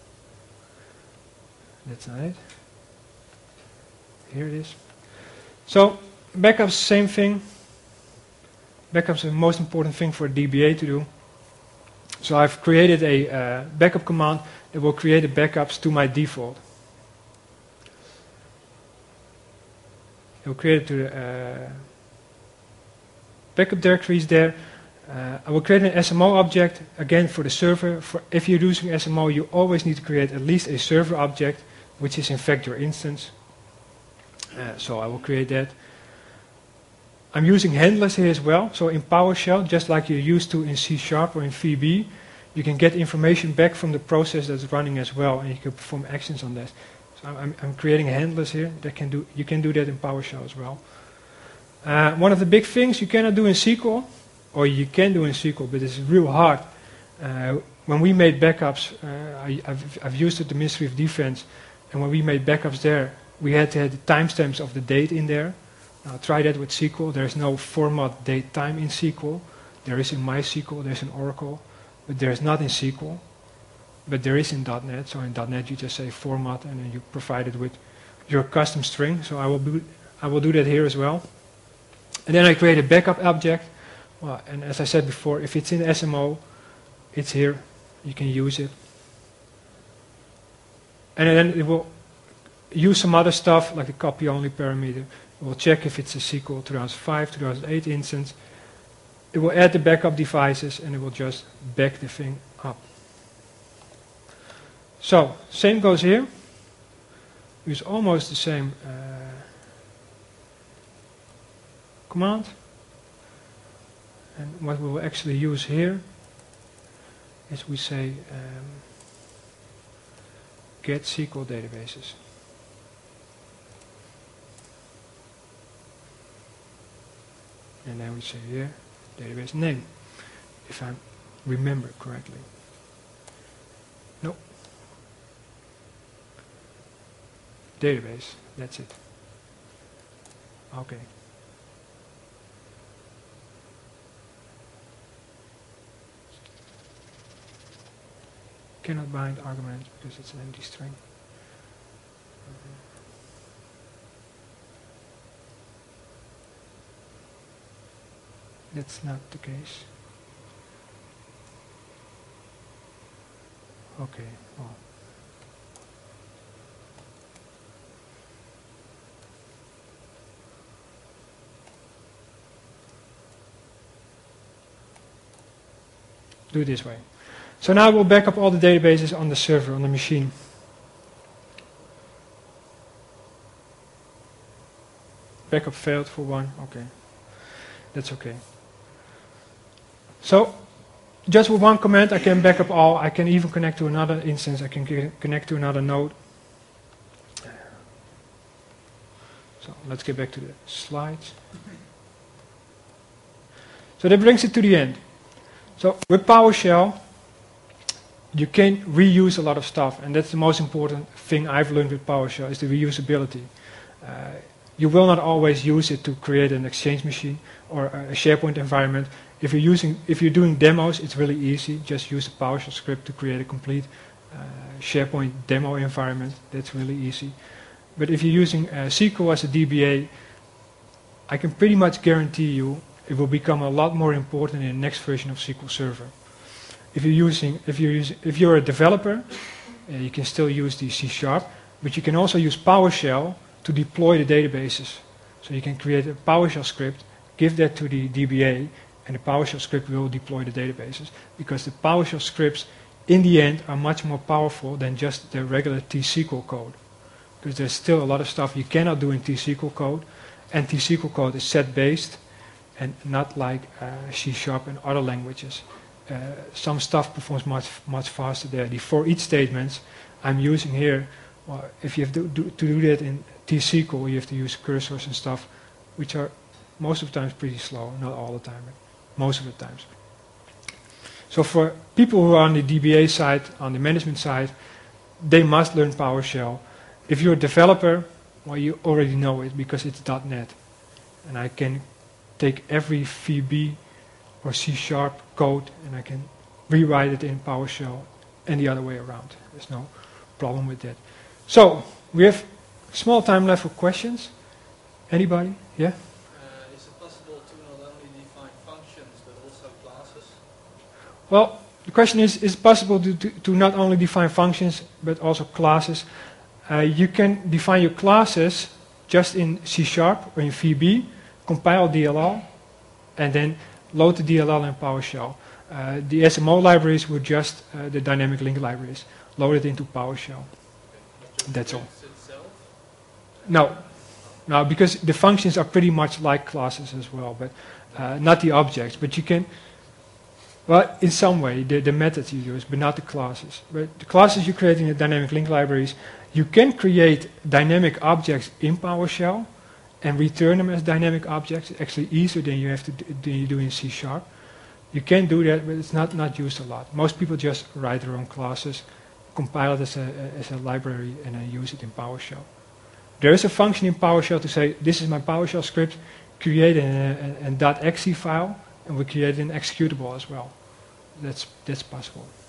That's not it. Here it is. So, backup's the same thing. Backup's the most important thing for a DBA to do. So I've created a backup command that will create the backups to my default. It will create it to the backup directories there. I will create an SMO object, again for the server. If you're using SMO, you always need to create at least a server object, which is in fact your instance. So I will create that. I'm using handlers here as well. So in PowerShell, just like you're used to in C# or in VB, you can get information back from the process that's running as well, and you can perform actions on that. So I'm creating handlers here that can do. You can do that in PowerShell as well. One of the big things you cannot do in SQL, or you can do in SQL, but it's real hard. When we made backups, I've used it, the Ministry of Defense, and when we made backups there, we had to have the timestamps of the date in there. Now try that with SQL. There's no format date time in SQL. There is in MySQL, there's in Oracle, but there's not in SQL. But there is in .NET. So in .NET you just say format and then you provide it with your custom string. So I will do that here as well. And then I create a backup object. Well, and as I said before, if it's in SMO, it's here. You can use it. And then it will use some other stuff like the copy only parameter. It will check if it's a SQL 2005, 2008 instance. It will add the backup devices and it will just back the thing up. So, same goes here. Use almost the same command. And what we will actually use here is we say get SQL databases. And then we say here database name, if I remember correctly. No. Database, that's it. Okay. Cannot bind arguments because it's an empty string. That's not the case. Okay, well. Do it this way. So now we'll back up all the databases on the server, on the machine. Backup failed for one, okay. That's okay. So, just with one command I can back up all, I can even connect to another instance, I can connect to another node. So, let's get back to the slides. So that brings it to the end. So, with PowerShell, you can reuse a lot of stuff, and that's the most important thing I've learned with PowerShell, is the reusability. You will not always use it to create an Exchange machine or a SharePoint environment. If you're doing demos, it's really easy. Just use a PowerShell script to create a complete SharePoint demo environment. That's really easy. But if you're using SQL as a DBA, I can pretty much guarantee you it will become a lot more important in the next version of SQL Server. If you're a developer, you can still use the C#, but you can also use PowerShell to deploy the databases. So you can create a PowerShell script, give that to the DBA, and the PowerShell script will deploy the databases, because the PowerShell scripts in the end are much more powerful than just the regular T-SQL code. Because there's still a lot of stuff you cannot do in T-SQL code, and T-SQL code is set-based and not like C# and other languages. Some stuff performs much faster there. The for each statements I'm using here, well, if you have to do that in T-SQL, you have to use cursors and stuff, which are most of the times pretty slow, not all the time, but most of the times. So for people who are on the DBA side, on the management side, they must learn PowerShell. If you're a developer, well, you already know it because it's .NET. And I can take every VB or C# code and I can rewrite it in PowerShell and the other way around. There's no problem with that. So, we have small time left for questions. Anybody? Yeah? Is it possible to not only define functions but also classes? Well, the question is it possible to not only define functions but also classes? You can define your classes just in C# or in VB, compile DLL, and then load the DLL in PowerShell. The SMO libraries were just the dynamic link libraries. Load it into PowerShell. That's all. No, because the functions are pretty much like classes as well, but not the objects. But you can, well, in some way, the methods you use, but not the classes. But the classes you create in the dynamic link libraries, you can create dynamic objects in PowerShell and return them as dynamic objects. It's actually easier than you do in C#. You can do that, but it's not used a lot. Most people just write their own classes, compile it as a library, and then use it in PowerShell. There is a function in PowerShell to say, this is my PowerShell script, create an .exe file, and we create an executable as well. That's possible.